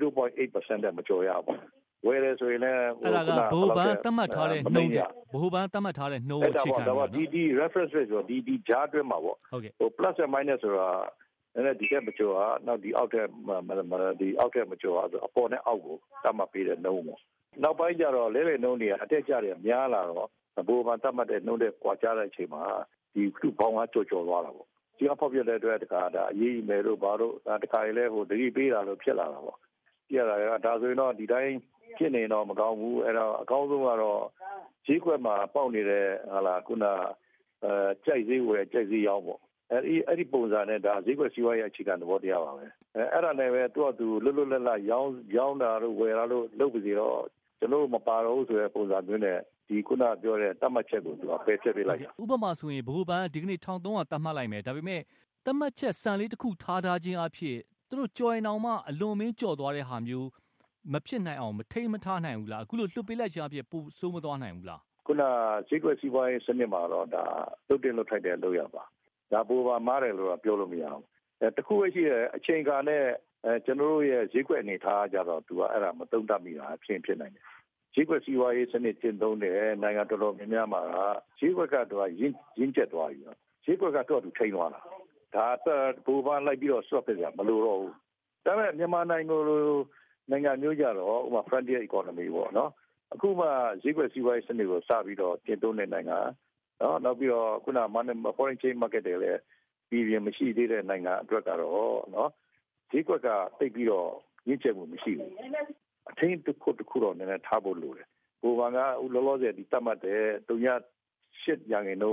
0.8% နဲ့မကျော်ရဘူးဝယ်တယ်ဆိုရင်လည်းအဲ့ဒါကဘိုးဘန်သတ်မှတ်ထားတဲ့နှုန်းတဲ့ဘိုးဘန်သတ်မှတ်ထားတဲ့နှုန်းကိုချိန်ခံတာဒီ reference rate ဆိုဒီကြားအတွင်းမှာပေါ့ဟို plus and minus ဆိုတာအဲ့ဒီကမကျော်ဟာနောက်ဒီအောက်ထက်မကျော်ဟာဆိုအပေါ်နဲ့အောက်ကိုသတ်မှတ်ပေးတဲ့နှုန်းပေါ့နောက်ပိုင်းကျတော့လဲနှုန်းတွေအတက်ကြတယ်များလာတော့ဘိုးဘန်သတ်မှတ်တဲ့နှုန်းတွေကွာခြားတဲ့အချိန်မှာဒီခုဘောင်းကကြော်သွားတာပေါ့ဒီကဖောက်ပြတဲ့အတွက်တခါဒါအရေးကြီးမယ်လို့ဘာလို့တခါလေဟိုတတိပေးတာလို့ဖြစ်လာတာပေါ့ပြရတာကဒါဆိုရင်တော့ဒီတိုင်းဖြစ်နေတော့မကောင်းဘူးအဲ့တော့အကောင်းဆုံးကတော့ဈေးကွက်မှာပေါက်နေတဲ့ခုနကြိုက်ဈေးဝယ်ကြိုက်ဈေးရောင်းပေါ့အဲ့ဒီပုံစံနဲ့ဒါဈေးကွက်စီးပွားရေးအခြေခံသဘောတရားပါပဲအဲ့ဒါနဲ့ပဲသူ့လွတ်လပ်ရောင်းတာလို့ဝယ်တာလို့လုပ်ပြီးတော့ကျွန်တော်မပါတော့ဘူးဆိုတဲ့ပုံစံမျိုးနဲ့ဒီခုနပြောတဲ့တတ်မှတ်ချက်ကိုသူပယ်ဖျက်ပေးလိုက်ဥပမာဆိုရင်ဘိုးဘန်ဒီကနေ့1300တတ်မှတ်လိုက်မယ်ဒါပေမဲ့တတ်မှတ်ချက်စံလေးတစ်ခုထားခြင်းအဖြစ်သူတို့ကြော်ရင်အောင်မှအလွန်မင်းကြော်သွားတဲ့ဟာမျိုးမဖြစ်နိုင်အောင်မထိမထားနိုင်ဘူးလားအခုလိုလွတ်ပေးလိုက်ခြင်းအဖြစ်ပိုစိုးမသွားနိုင်ဘူးလားခုနဈေးကွက်စီးပွားရေးစနစ်မှာတော့ဒါလုတ်တင်လုတ်ထိုက်တယ်လို့ရပါဒါဘိုးဘန်မားတယ်လို့တော့ပြောလို့မရအောင်တခုပဲရှိတယ်အချိန်ကာနဲ့ကျွန်တော်တို့ရဲ့ဈေးကွက်အနေထားကြတော့သူကအဲ့ဒါမသုံးတတ်မိတာဖြစ်နိုင်တယ်ဈေးကွက်စီးပွားရေးစနစ်ကျင့်သုံးတဲ့နိုင်ငံတော်တော်များများမှာဈေးကွက်ကတော့ရင်းကျက်သွားပြီဈေးကွက်ကတော့သူထိန်းသွားတာဒါဘိုးဘန်လိုက်ပြီးတော့ swap ပြကြမလို့တော့ဘူးဒါပေမဲ့မြန်မာနိုင်ငံမျိုးကြတော့ဥပမာ frontier economy ပေါ့နော်အခုမှဈေးကွက်စီးပွားရေးစနစ်ကိုစပြီးတော့ကျင့်သုံးတဲ့နိုင်ငံနော်နောက်ပြီးတော့ခုန foreign chain market တွေလည်းပြည်ပြင်းမရှိသေးတဲ့နိုင်ငံအတွက်ကတော့နော်ဈေးကွက်ကတိတ်ပြီးတော့ရင်းကျက်မှုမရှိဘူးအထင်းတစ်ခုတော့နည်းနည်းထားဖို့လိုတယ်ဘိုးဘန်ကလောလောဆယ်ဒီတတ်မှတ်တဲ့308ရာခိုင်နှုန်း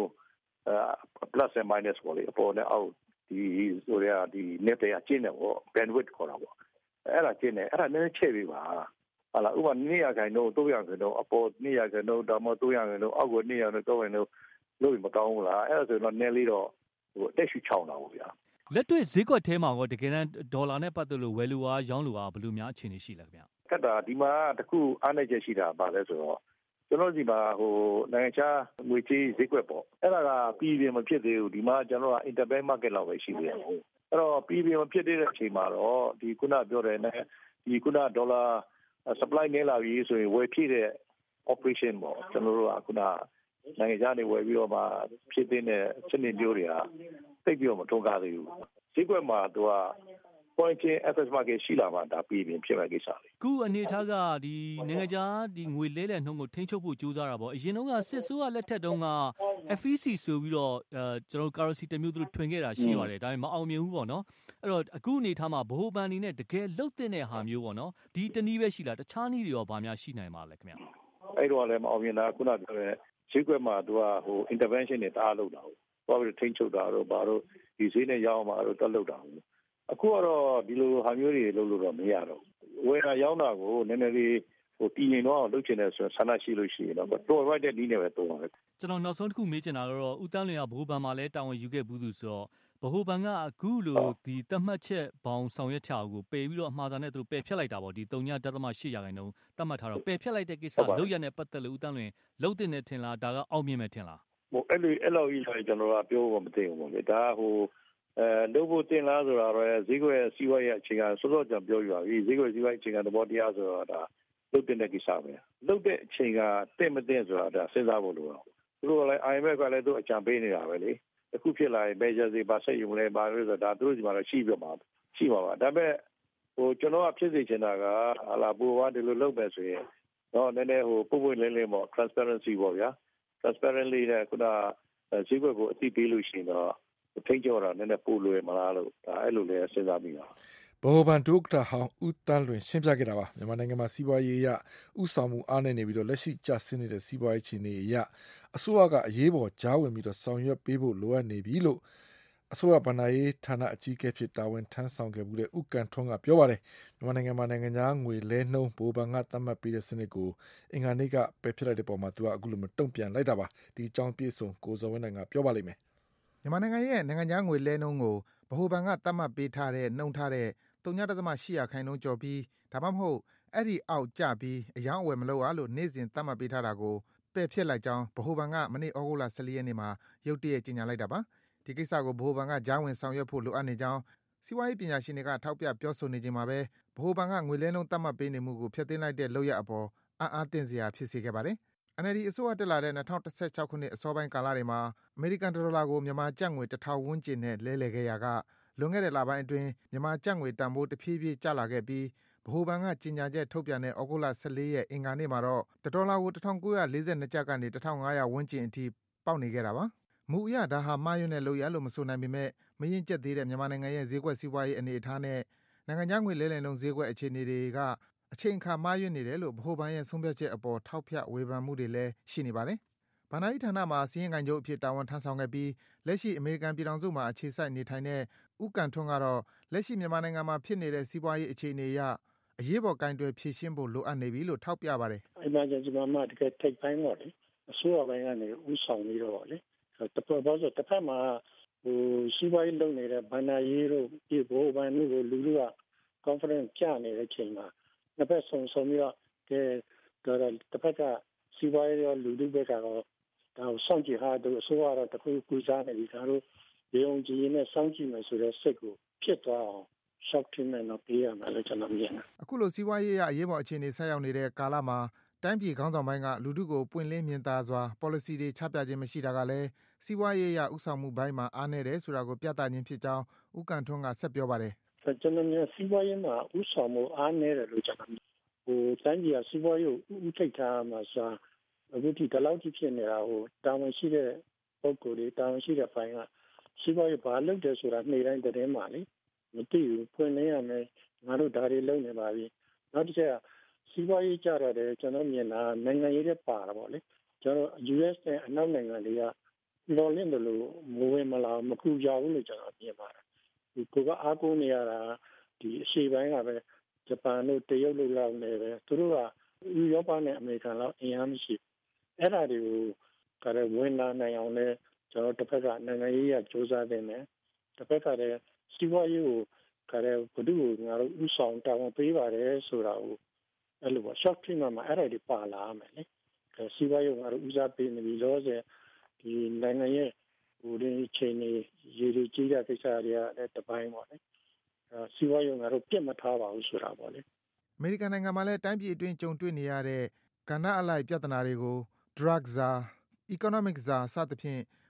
plus and minus ပေါ့လေအပေါ်နဲ့အောက်ဒီဆိုရဒီ net တွေအကျင်းတယ်ပေါ့ bandwidth ခေါ်တာပေါ့အဲ့ဒါကျင်းတယ်အဲ့ဒါနည်းနည်းချဲ့ပေးပါဟာလားဥပမာ200ရာခိုင်နှုန်း300ရာခိုင်နှုန်းအပေါ်200ရာခိုင်နှုန်းဒါမှမဟုတ်300ရာခိုင်နှုန်းအောက်ကို200ရာခိုင်နှုန်း300ရာခိုင်နှုန်းလို့မကောင်းဘူးလားအဲ့ဒါဆိုတော့နည်းလေးတော့ဟိုတက်ရှူချောင်းတာပေါ့ဗျာလက်တွေ့ဈေးကွက်ထဲမှာရောတကယ်တမ်းဒေါ်လာနဲ့ပတ်သက်လို့ဝယ်လူအားရောင်းလူအားဘယ်လိုများအခြေအနေရှိလဲခင်ဗျခက်တာဒီမှာတခုအားနည်းချက်ရှိတာပါလဲဆိုတော့ကျွန်တော်ဒီမှာဟိုနိုင်ငံခြားငွေကြေးဈေးကွက်ပေါ့အဲ့ဒါကပြည်ပြင်းမဖြစ်သေးဘူးဒီမှာကျွန်တော်က interbank market လောက်ပဲရှိသေးတယ်အဲ့တော့ပြည်ပြင်းမဖြစ်သေးတဲ့အချိန်မှာတော့ဒီခုနပြောတဲ့ဒီခုနဒေါ်လာ supply နည်းလာပြီဆိုရင်ဝယ်ဖြည့်တဲ့ operation ပေါ့ကျွန်တော်တို့ကခုနနိုင်ငံခြားနေဝယ်ပြီးတော့မှဖြစ်တဲ့စနစ်မျိုးတွေကတိတ်ပြီးတော့မထုံးကားသေးဘူးဈေးကွက်မှာသူက point chain FX market ရှိလာမှဒါပြည်ပြင်ဖြစ်မဲ့ကိစ္စလေခုအနေထားကဒီနိုင်ငံခြားဒီငွေလဲလှယ်နှုန်းကိုထိန်းချုပ်ဖို့ကြိုးစားတာပေါ့အရင်တော့ကစစ်ဆိုးကလက်ထက်တုန်းက FEC ဆိုပြီးတော့ကျွန်တော် currency တစ်မျိုးသူတို့ထွင်ခဲ့တာရှိပါတယ်ဒါပေမဲ့မအောင်မြင်ဘူးပေါ့နော်အဲ့တော့အခုအနေထားမှာဗဟိုဘဏ်အနေနဲ့တကယ်လှုပ်တဲ့ဟာမျိုးပေါ့နော်ဒီတနည်းပဲရှိလားတခြားနည်းတွေရောဗာများရှိနိုင်ပါလဲခင်ဗျအဲ့တော့လည်းမအောင်မြင်တာခုနပြောတဲ့ဈေးကွက်မှာသူကဟို intervention တွေတအားလုပ်တာဟုတ်ဘာလို့ထိန်းချုပ်တာတော့ဘာလို့ဒီဈေးနဲ့ရောင်းမှာတော့တက်လုပ်တာဟုတ်အခုကတော့ဒီလိုဟာမျိုးတွေလုပ်လို့တော့မရတော့ဝယ်တာရောင်းတာကိုနည်းနည်းလေးဟိုတည်ငြိမ်တော့လုပ်ချင်တယ်ဆိုရင်ဆန္ဒရှိလို့ရှိရင်တော့တော်ရိုက်တဲ့နည်းနဲ့ပဲတော့ပါတယ်ကျွန်တော်နောက်ဆုံးတစ်ခုမေးချင်တာကတော့ဦးတန်းလွင်ကဗဟိုဘဏ်မှာလည်းတာဝန်ယူခဲ့ဘူးသူဆိုတော့ဗဟိုဘဏ်ကအခုလိုဒီသတ်မှတ်ချက်ဘောင်ဆောင်ရွက်ချက်ကိုပယ်ပြီးတော့အမှားစာနဲ့သူတို့ပယ်ဖျက်လိုက်တာပေါ့ဒီ 3.8% သတ်မှတ်ထားတော့ပယ်ဖျက်လိုက်တဲ့ကိစ္စလုပ်ရတဲ့ပတ်သက်လို့ဦးတန်းလွင်လုပ်တဲ့ထင်လားဒါကအောင်မြင်မယ်ထင်လားဟိုအဲ့လိုကြီးဆိုကျွန်တော်ကပြောဖို့မသိဘူးပေါ့လေဒါဟိုလုပ်ဖို့တင်လားဆိုတာတော့ဈေးကွက်စီးပွားရေးအခြေခံစောစောကြောင်ပြောပြပါပြီဈေးကွက်စီးပွားရေးအခြေခံသဘောတရားဆိုတော့ဒါလုပ်တဲ့ကိစ္စပဲလုပ်တဲ့အချိန်ကတက်မတက်ဆိုတာဒါစဉ်းစားဖို့လိုတော့သူတို့ကလည်း IMF ကလည်းသူအကြံပေးနေတာပဲလေအခုဖြစ်လာရင် measure တွေပါဆက်ယူမလဲပါလို့ဆိုတာဒါသူတို့ဒီမှာတော့ရှိပြမှာရှိပါပါဒါပေမဲ့ဟိုကျွန်တော်ကဖြစ်စေချင်တာကဟာလာဘူဝါဒီလိုလုပ်မယ်ဆိုရင်တော့နည်းနည်းဟိုပုံပွင့်လင်းလင်းပေါ့ transparency ပေါ့ဗျာ transparently နဲ့ခုနဈေးကွက်ကိုအသိပေးလို့ရှိရင်တော့ထိန်းကျော်တာနည်းနည်းပို့လွယ်မလားလို့ဒါအဲ့လိုလဲစဉ်းစားမိပါဗဟိုဘဏ်ဒုက္ကဋ္ဌဟောင်းဦးတန်းလွင်ရှင်းပြခဲ့တာပါမြန်မာနိုင်ငံမှာစီးပွားရေးအရဥဆောင်မှုအားနည်းနေပြီးတော့လက်ရှိကျဆင်းနေတဲ့စီးပွားရေးခြေအနေအရအစိုးရကအရေးပေါ်ကြားဝင်ပြီးတော့ဆောင်ရွက်ပေးဖို့လိုအပ်နေပြီလို့အစိုးရဗဏ္ဍာရေးဌာနအကြီးအကဲဖြစ်တာဝန်ထမ်းဆောင်ခဲ့မှုတဲ့ဦးကန်ထွန်းကပြောပါတယ်မြန်မာနိုင်ငံမှာနိုင်ငံသားငွေလဲနှုန်းဗဟိုဘဏ်ကသတ်မှတ်ပေးတဲ့စနစ်ကိုအင်္ဂါနေ့ကပယ်ဖျက်လိုက်တဲ့ပုံမှာသူကအခုလိုမျိုးတုံ့ပြန်လိုက်တာပါဒီအကြောင်းပြည့်စုံကိုဇော်ဝင်းနိုင်ကပြောပါလိမ့်မယ်မြန်မာနိုင်ငံရဲ့နိုင်ငံသားငွေလဲနှုန်းကိုဗဟိုဘဏ်ကသတ်မှတ်ပေးထားတဲ့နှုန်းထားတဲ့ 3.8% ကျော်ပြီးဒါမှမဟုတ်အဲ့ဒီအောက်ကျပြီးအယောင်းအဝယ်မလုပ်ရလို့နေ့စဉ်သတ်မှတ်ပေးထားတာကိုပယ်ဖျက်လိုက်ကြောင်းဗဟိုဘဏ်ကမနေ့ဩဂုတ်လ14ရက်နေ့မှာရုတ်တရက်ကြေညာလိုက်တာပါဒီကိစ္စကိုဗဟိုဘဏ်ကကြားဝင်ဆောင်ရွက်ဖို့လိုအပ်နေကြောင်းစီးပွားရေးပညာရှင်တွေကထောက်ပြပြောဆိုနေကြမှာပဲဗဟိုဘဏ်ကငွေလဲနှုန်းသတ်မှတ်ပေးနေမှုကိုဖျက်သိမ်းလိုက်တဲ့လုပ်ရအပေါ်အားသင့်စရာဖြစ်စေခဲ့ပါတယ်NLD အစိုးရတက်လာတဲ့2016ခုနှစ်အစောပိုင်းကာလတွေမှာအမေရိကန်ဒေါ်လာကိုမြန်မာကျပ်ငွေ1000ဝန်းကျင်နဲ့လဲလှယ်ခဲ့ရာကလွန်ခဲ့တဲ့လပိုင်းအတွင်းမြန်မာကျပ်ငွေတန်ဖိုးတဖြည်းဖြည်းကျလာခဲ့ပြီးဗဟိုဘဏ်ကကြေညာချက်ထုတ်ပြန်တဲ့ဩဂုတ်လ14ရက်အင်္ဂါနေ့မှာတော့ဒေါ်လာကို1942ကျပ်ကနေ1500ဝန်းကျင်အထိပေါက်နေခဲ့တာပါမူအရဒါဟာမှားယွင်းတဲ့လုပ်ရလို့မဆိုနိုင်ပေမဲ့မရင်ကျက်သေးတဲ့မြန်မာနိုင်ငံရဲ့ဈေးကွက်စီးပွားရေးအနေအထားနဲ့နိုင်ငံခြားငွေလဲလှယ်နှုန်းဈေးကွက်အခြေအနေတွေကအချိန်အခါမှားယွင်းနေတယ်လို့ဗဟိုဘဏ်ရဲ့ဆုံးဖြတ်ချက်အပေါ်ထောက်ပြဝေဖန်မှုတွေလည်းရှိနေပါတယ်။ဘဏ္ဍာရေးဌာနမှာစီးရင်ကန်ချုပ်အဖြစ်တာဝန်ထမ်းဆောင်ခဲ့ပြီးလက်ရှိအမေရိကန်ပြည်ထောင်စုမှာအခြေစိုက်နေထိုင်တဲ့ဦးကန်ထွန်းကတော့လက်ရှိမြန်မာနိုင်ငံမှာဖြစ်နေတဲ့စီးပွားရေးအခြေအနေအရအရေးပေါ်ကင်တွယ်ဖြေရှင်းဖို့လိုအပ်နေပြီလို့ထောက်ပြပါတယ်။ Emergency မှာတကယ်ထိပ်ပိုင်းပေါ့လေအစိုးရပိုင်းကနေဥဆောင်ပြီးတော့လေတပတ်တော့တစ်ဖက်မှာဟိုစီးပွားရေးလုပ်နေတဲ့ဘဏ္ဍာရေးတို့ဒီဘိုးဘဏ်တို့ကိုလူလူက confidence ကျနေတဲ့ချိန်မှာတစ်ဖက်ဆုံပြီးတော့တစ်ဖက်ကစီးပွားရေးရောလူလူဘက်ကတော့ဒါကိုစောင့်ကြည့်ဟာတို့အစိုးရတော့တခုကူစားနေပြီဒါတို့ရုံကြည်နဲ့စောင့်ကြည့်မယ်ဆိုတဲ့စိတ်ကိုဖြစ်သွားအောင် shock treatment တော့ပေးရမယ်လို့ကျွန်တော်မြင်တယ်အခုလိုစီးပွားရေးအရေးပေါ်အခြေအနေဆက်ရောက်နေတဲ့ကာလမှာတိုင်းပြည်ခေါင်းဆောင်ပိုင်းကလူထုကိုပွင့်လင်းမြင်သာစွာ policy တွေချပြခြင်းမရှိတာကလည်းစီးပွားရေးဥဆောင်မှုပိုင်းမှာအားနည်းတယ်ဆိုတာကိုပြသခြင်းဖြစ်ကြောင်းဦးကန်ထွန်းကဆက်ပြောပါတယ်ကျွန်တော်မြင်စီးပွားရေးမှာဥဆောင်မှုအားနည်းတယ်လို့ကျွန်တော်ဟိုတိုင်းပြည်ကစီးပွားရေးဥထိတ်ထားမှာဆိုအခုဒီလောက်ကြီးဖြစ်နေတာဟိုတာဝန်ရှိတဲ့ပုဂ္ဂိုလ်တွေတာဝန်ရှိတဲ့ပိုင်းကစီးပွားရေးဘာလုပ်တယ်ဆိုတာနေ့တိုင်းသတင်းမှာလေမသိဘူးဖွင့်နေရမယ်ငါတို့ဒါတွေလုပ်နေပါပြီနောက်တစ်ချက်ကစီးပွားရေးကြရတယ်ကျွန်တော်မြင်တာနိုင်ငံရေးတွေပါတာပေါ့လေကျွန်တော် US နဲ့အနောက်နိုင်ငံတွေကလော်လင့်တယ်လို့မဝင်မလာမကူကြဘူးလို့ကျွန်တော်မြင်ပါတယ်ဒီကိုကအားကိုးနေရတာဒီအရှေ့ပိုင်းကပဲဂျပန်တို့တရုတ်တို့လောက်နေပဲသူတို့ကဥရောပနဲ့အမေရိကန်လောက်အင်အားမရှိအဲ့ဒါတွေကိုကလည်းဝင်လာနိုင်အောင်လဲကျွန်တော်တစ်ဖက်ကနိုင်ငံရေးရစူးစမ်းနေတယ်တစ်ဖက်ကလည်းစီးပွားရေးကိုကလည်းဘုသူ့ကိုငါတို့ဥဆောင်တာဝန်ပေးပါတယ်ဆိုတာကိုအဲ့လိုပေါ့ shock treatment မှာအဲ့ဒါတွေပါလာမယ်လေစီးပွားရေးကငါတို့ဦးစားပေးနေပြီလို့ဆိုဒီနိုင်ငံရဲ့ဟိုဒီချိန်နေရေတွေကြီးတဲ့ကိစ္စတွေကလည်းတပိုင်းပေါ့လေစီးပွားရေးကငါတို့ပြတ်မထားပါဘူးဆိုတာပေါ့လေအမေရိကန်နိုင်ငံမှာလည်းတိုင်းပြည်အတွင်းကြုံတွေ့နေရတဲ့ကဏ္ဍအလိုက်ပြဿနာတွေကို drug czar, economic czar စသဖြင့်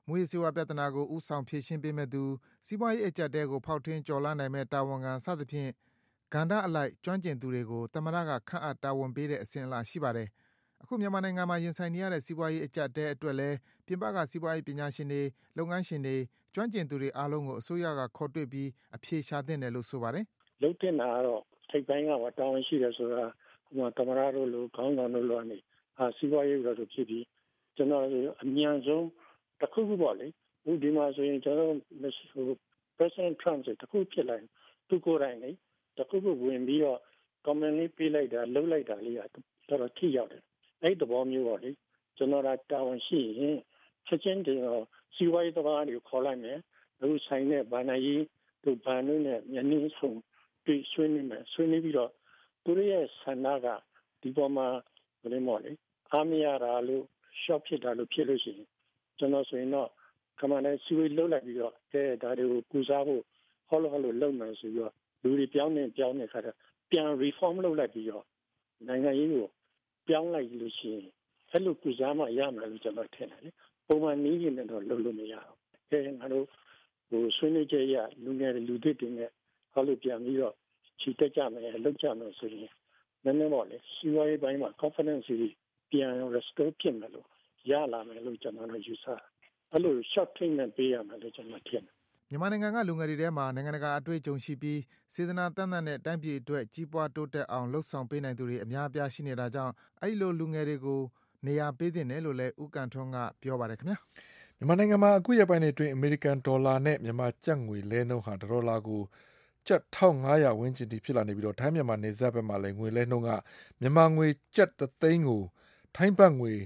မူရစီဝါပြဿနာကိုဥဆောင်ဖြေရှင်းပေးမဲ့သူစီးပွားရေးအကြက်တဲကိုဖောက်ထွင်းကျော်လွှားနိုင်မဲ့တာဝန်ခံစသဖြင့်ကဏ္ဍအလိုက်ကျွမ်းကျင်သူတွေကိုသမ္မတကခန့်အပ်တာဝန်ပေးတဲ့အစဉ်အလာရှိပါတယ်။အခုမြန်မာနိုင်ငံမှာရင်ဆိုင်နေရတဲ့စီးပွားရေးအကြက်တဲအတွက်လည်းပြင်ပကစီးပွားရေးပညာရှင်တွေလုပ်ငန်းရှင်တွေကျွမ်းကျင်သူတွေအားလုံးကိုအစိုးရကခေါ်တွေ့ပြီးအဖြေရှာသင့်တယ်လို့ဆိုပါတယ်။လုပ်တင်တာကတော့ထိပ်ပိုင်းကတာဝန်ရှိတယ်ဆိုတာသမ္မတတို့လိုခေါင်းဆောင်တို့လိုအနေစီးပွားရေးတို့ဖြစ်ပြီးကျွန်တော်အမြန်ဆုံးတစ်ခုခုပေါ့လေဒီမှာဆိုရင်ကျွန်တော် President Trump တခုဖြစ်လိုက်သူကိုယ်တိုင်လေတခုခုဝင်ပြီးတော့ comment လေးပေးလိုက်တာလှုပ်လိုက်တာလေးကတော်တော်ထိရောက်တယ်အဲ့ဒီသဘောမျိုးပေါ့လေကျွန်တော်တာဝန်ရှိရင်ချက်ချင်းတင်တော့စီးပွားရေးသမားတွေကိုခေါ်လိုက်မယ်အခုဆိုင်နဲ့ဗန္ဒာကြီးတို့ဗန်တို့နဲ့မျက်နှာစုံတွေ့ဆွေးနွေးမယ်ဆွေးနွေးပြီးတော့သူတို့ရဲ့ဆန္ဒကဒီပေါ်မှာဘယ်လိုမှလေအားမရတာလို့ shop ဖြစ်တာလို့ဖြစ်လို့ရှိရင်ကျွန်တော်ဆိုရင်တော့ကမ္ဘာနဲ့စီဝေးလှုပ်လိုက်ပြီးတော့ဒါတွေကိုကူစားဖို့ဟောလို့လုပ်မယ်ဆိုပြီးတော့လူတွေပြောင်းနေခါတော့ပြန် reform လုပ်လိုက်ပြီးတော့နိုင်ငံရေးကိုပြောင်းလိုက်လို့ရှိရင်အဲ့လိုကူစားမှရမယ်လို့ကျွန်တော်ထင်တယ်လေပုံမှန်နည်းကြီးနဲ့တော့လုပ်လို့မရဘူးငါတို့ဆွေးနွေးချက်ရလူငယ်လူသစ်တွေနဲ့ဟောလို့ပြန်ပြီးတော့ချီတက်ကြမယ်လုပ်ကြမယ်ဆိုရင်နည်းနည်းပေါ့လေစီးပွားရေးပိုင်းမှာ confidence ကြီးပြန် restore ဖြစ်မယ်လို့ရလာမယ်လို့ကျွန်တော်ယူဆအဲ့လို short treatment ပေးရမယ်လို့ကျွန်တော်ထင်တယ်မြန်မာနိုင်ငံကလူငယ်တွေထဲမှာနိုင်ငံတကာအတွေ့အကြုံရှိပြီးစေတနာတန်တန်နဲ့တိုင်းပြည်အတွက်ကြီးပွားတိုးတက်အောင်လှုပ်ဆောင်ပေးနိုင်သူတွေအများအပြားရှိနေတာကြောင့်အဲ့လိုလူငယ်တွေကိုနေရာပေးသင့်တယ်လို့လည်းဦးကန်ထွန်းကပြောပါတယ်ခင်ဗျာမြန်မာနိုင်ငံမှာအခုရက်ပိုင်းအတွင်းအမေရိကန်ဒေါ်လာနဲ့မြန်မာကျပ်ငွေလဲနှုန်းဟာဒေါ်လာကိုကျပ်1500ဝန်းကျင်ထိဖြစ်လာနေပြီးတော့ထိုင်းမြန်မာနယ်စပ်ဘက်မှာလည်းငွေလဲနှုန်းကမြန်မာငွေကျပ်3သိန်းကိုထိုင်းဘတ်ငွေ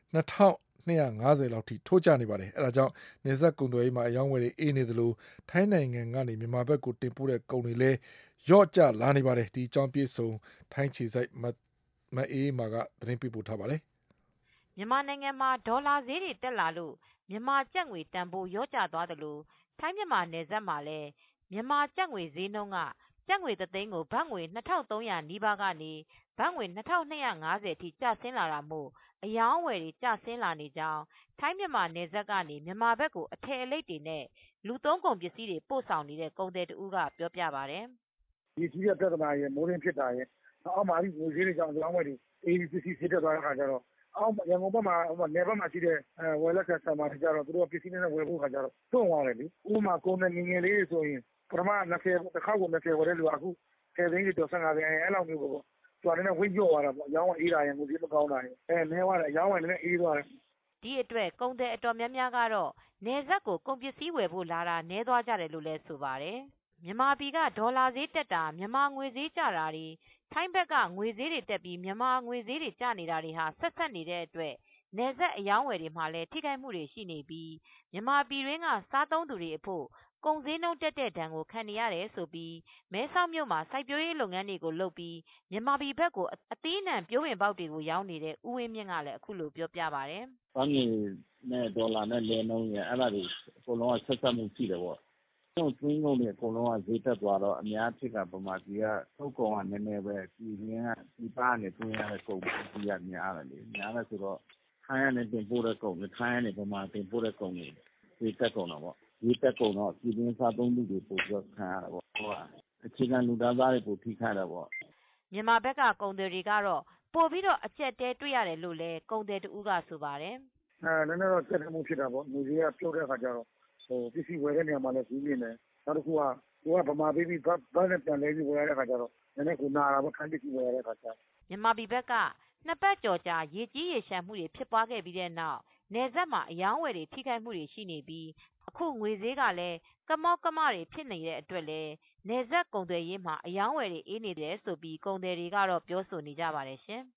2250လောက်ထိထိုးကျနေပါတယ်အဲဒါကြောင့်နယ်စပ်ကုန်သွယ်ရေးမှာအယောင်းဝယ်တွေအေးနေသလိုထိုင်းနိုင်ငံကနေမြန်မာဘက်ကိုတင်ပို့တဲ့ကုန်တွေလည်းရော့ကျလာနေပါတယ်ဒီအကြောင်းပြည့်စုံထိုင်းခြေစိုက်မအေးမာကသတင်းပေးပို့ထားပါတယ်မြန်မာနိုင်ငံမှာဒေါ်လာဈေးတွေတက်လာလို့မြန်မာကျပ်ငွေတန်ဖိုးရော့ကျသွားတယ်လို့ထိုင်းမြန်မာနယ်စပ်မှာလည်းမြန်မာကျပ်ငွေဈေးနှုန်းကကျပ်ငွေ3သိန်းကိုဘတ်ငွေ2300နီးပါးကနေဘတ်ငွေ2250အထိကျဆင်းလာတာမို့အယောင်းဝယ်တွေကျဆင်းလာနေကြောင်းထိုင်းမြန်မာနယ်စပ်ကနေမြန်မာဘက်ကိုအထည်အလိပ်တွေနဲ့လူသုံးကုန်ပစ္စည်းတွေပို့ဆောင်နေတဲ့ကုန်သည်တဦးကပြောပြပါတယ်။ဒီကြီးရပြဿနာရဲ့မိုးရင်းဖြစ်တာရဲ့အောက်မှာဒီငွေဈေးတွေကြောင့်အယောင်းဝယ်တွေအေးပစ္စည်းဖြစ်သွားတဲ့ခါကျတော့အောက်ရန်ကုန်ဘက်မှာနယ်ဘက်မှာရှိတဲ့ဝယ်လက်ဆက်ဆံမှာကြတော့သူတို့ပစ္စည်းနဲ့ဝယ်ဖို့ခါကျတော့တွန့်သွားတယ်လေဥပမာကုန်တဲ့ငငယ်လေးတွေဆိုရင်ပထမ20တစ်ခါကို20ဝယ်တဲ့လူအခု10သိန်းကျော်15သိန်းအဲ့လောက်မျိုးပေါ့ကျွာနေတဲ့ဝိညော့သွားတာပေါ့အယောင်းဝယ်အေးတာရင်ငွေဈေးမကောင်းတာရင်နဲသွားတယ်အယောင်းဝယ်လည်းအေးသွားတယ်ဒီအတွက်ကုန်သည်အတော်များများကတော့နယ်စပ်ကိုကုန်ပစ္စည်းဝယ်ဖို့လာတာနဲသွားကြတယ်လို့လည်းဆိုပါတယ်မြန်မာပြည်ကဒေါ်လာဈေးတက်တာမြန်မာငွေဈေးကျတာတွေထိုင်းဘက်ကငွေဈေးတွေတက်ပြီးမြန်မာငွေဈေးတွေကျနေတာတွေဟာဆက်ဆက်နေတဲ့အတွက်နယ်စပ်အယောင်းဝယ်တွေမှာလည်းထိခိုက်မှုတွေရှိနေပြီးမြန်မာပြည်တွင်းကစားသုံးသူတွေအဖို့ကုန်ဈေးနှုန်းတက်တဲ့ဒဏ်ကိုခံနေရတယ်ဆိုပြီးမဲဆောက်မြို့မှာစိုက်ပျိုးရေးလုပ်ငန်းတွေကိုလုပ်ပြီးမြန်မာပြည်ဘက်ကိုအသီးအနှံပြိုးဝင်ပေါက်တွေကိုရောင်းနေတဲ့ဦးဝင်းမြင့်ကလည်းအခုလိုပြောပြပါတယ်။ဘတ်ငွေနဲ့ဒေါ်လာနဲ့လဲနှုန်းရအဲ့ဒါတွေအကုန်လုံးကဆက်ဆက်မှုရှိတယ်ပေါ့။ကျွန်တော်သွင်းကုန်တွေအကုန်လုံးကဈေးတက်သွားတော့အများဖြစ်ကပမာကြီးကထုတ်ကုန်ကနည်းနည်းပဲပြည်ရင်းကဒီပါနဲ့သွင်းရတဲ့ကုန်ကြီးကများတယ်လေ။များတယ်ဆိုတော့ထိုင်းကနေတင်ပို့တဲ့ကုန်တွေထိုင်းကနေပမာတင်ပို့တဲ့ကုန်တွေဈေးတက်ကုန်တော့ပေါ့။ဒီတက်ကုန်တော့ပြည်တွင်းစားသုံးသူတွေပို့ပြီးခံရတာပေါ့ဟိုအခြေခံလူသားတွေပို့ထိခိုက်တာပေါ့မြန်မာဘက်ကကုန်တွေကတော့ပို့ပြီးတော့အကျက်တဲတွေ့ရတယ်လို့လည်းကုန်တယ်တူကဆိုပါတယ်နည်းနည်းတော့တက်မှုဖြစ်တာပေါ့ငွေကြီးကပြုတ်တဲ့အခါကျတော့ပစ္စည်းဝယ်တဲ့နေရာမှာလည်းဈေးမြင့်တယ်နောက်တစ်ခုကဗမာပြည်ဘတ်နဲ့ပြန်လဲပြီးဝယ်ရတဲ့အခါကျတော့နည်းနည်းကိုနာတာပေါ့ခိုင်းပစ္စည်းဝယ်ရတဲ့အခါကျမြန်မာပြည်ဘက်ကနှစ်ပတ်ကျော်ကြာရေကြီးရေရှမ်းမှုတွေဖြစ်ပွားခဲ့ပြီးတဲ့နောက်နယ်စပ်မှာအယောင်းဝယ်တွေထိခိုက်မှုတွေရှိနေပြီးအခုငွေဈေးကလည်းကမောက်ကမတွေဖြစ်နေတဲ့အတွက်လည်းနယ်စပ်ကုန်သွယ်ရေးမှာအယောင်းဝယ်တွေအေးနေတယ်ဆိုပြီးကုန်သည်တွေကတော့ပြောဆိုနေကြပါတယ်ရှင်။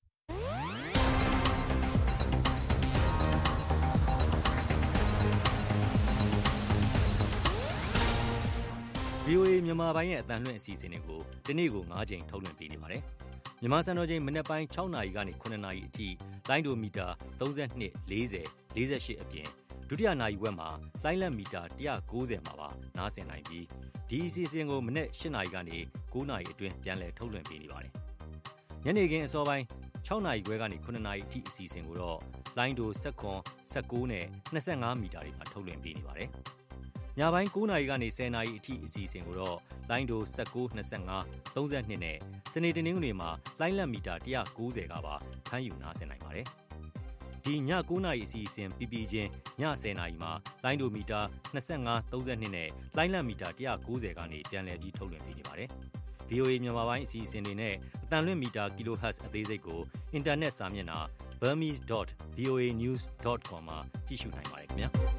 VOA မြန်မာပိုင်းရဲ့အသံလွှင့်အစီအစဉ်တွေကိုဒီနေ့ကို9ချိန်ထုတ်လွှင့်ပေးနေပါတယ်။မြန်မာစံတော်ချိန်မနက်ပိုင်း6နာရီကနေ9နာရီအထိလိုင်းဒိုမီတာ32 40 48အပြင်ဒုတိယနာရီဝက်မှာလိုင်းလက်မီတာ190မှာပါနားဆင်နိုင်ပြီးဒီအစီအစဉ်ကိုမနက်8နာရီကနေ9နာရီအတွင်းပြန်လည်ထုတ်လွှင့်ပေးနေပါတယ်။ညနေခင်းအစောပိုင်း6နာရီခွဲကနေ9နာရီအထိအစီအစဉ်ကိုတော့လိုင်းဒို17 19နဲ့25မီတာတွေမှာထုတ်လွှင့်ပေးနေပါတယ်။ညပိုင်း9နာရီကနေ10နာရီအထိအစီအစဉ်ကိုတော့လိုင်းဒို19 25 32နဲ့စနေတနင်္ဂနွေမှာလိုင်းလက်မီတာ190ကပါဖမ်းယူနားဆင်နိုင်ပါတယ်။ဒီည9နာရီအစီအစဉ်ပြီးပြီးချင်းည10နာရီမှာလိုင်းဒိုမီတာ25 32နဲ့လိုင်းလက်မီတာ190ကနေပြန်လည်ပြီးထုတ်လွှင့်ပေးနေပါတယ်။ VOA မြန်မာပိုင်းအစီအစဉ်တွေနဲ့အတန်လွင့်မီတာ kHz အသေးစိတ်ကိုအင်တာနက်စာမျက်နှာ burmese.voanews.com မှာကြည့်ရှုနိုင်ပါတယ်ခင်ဗျာ။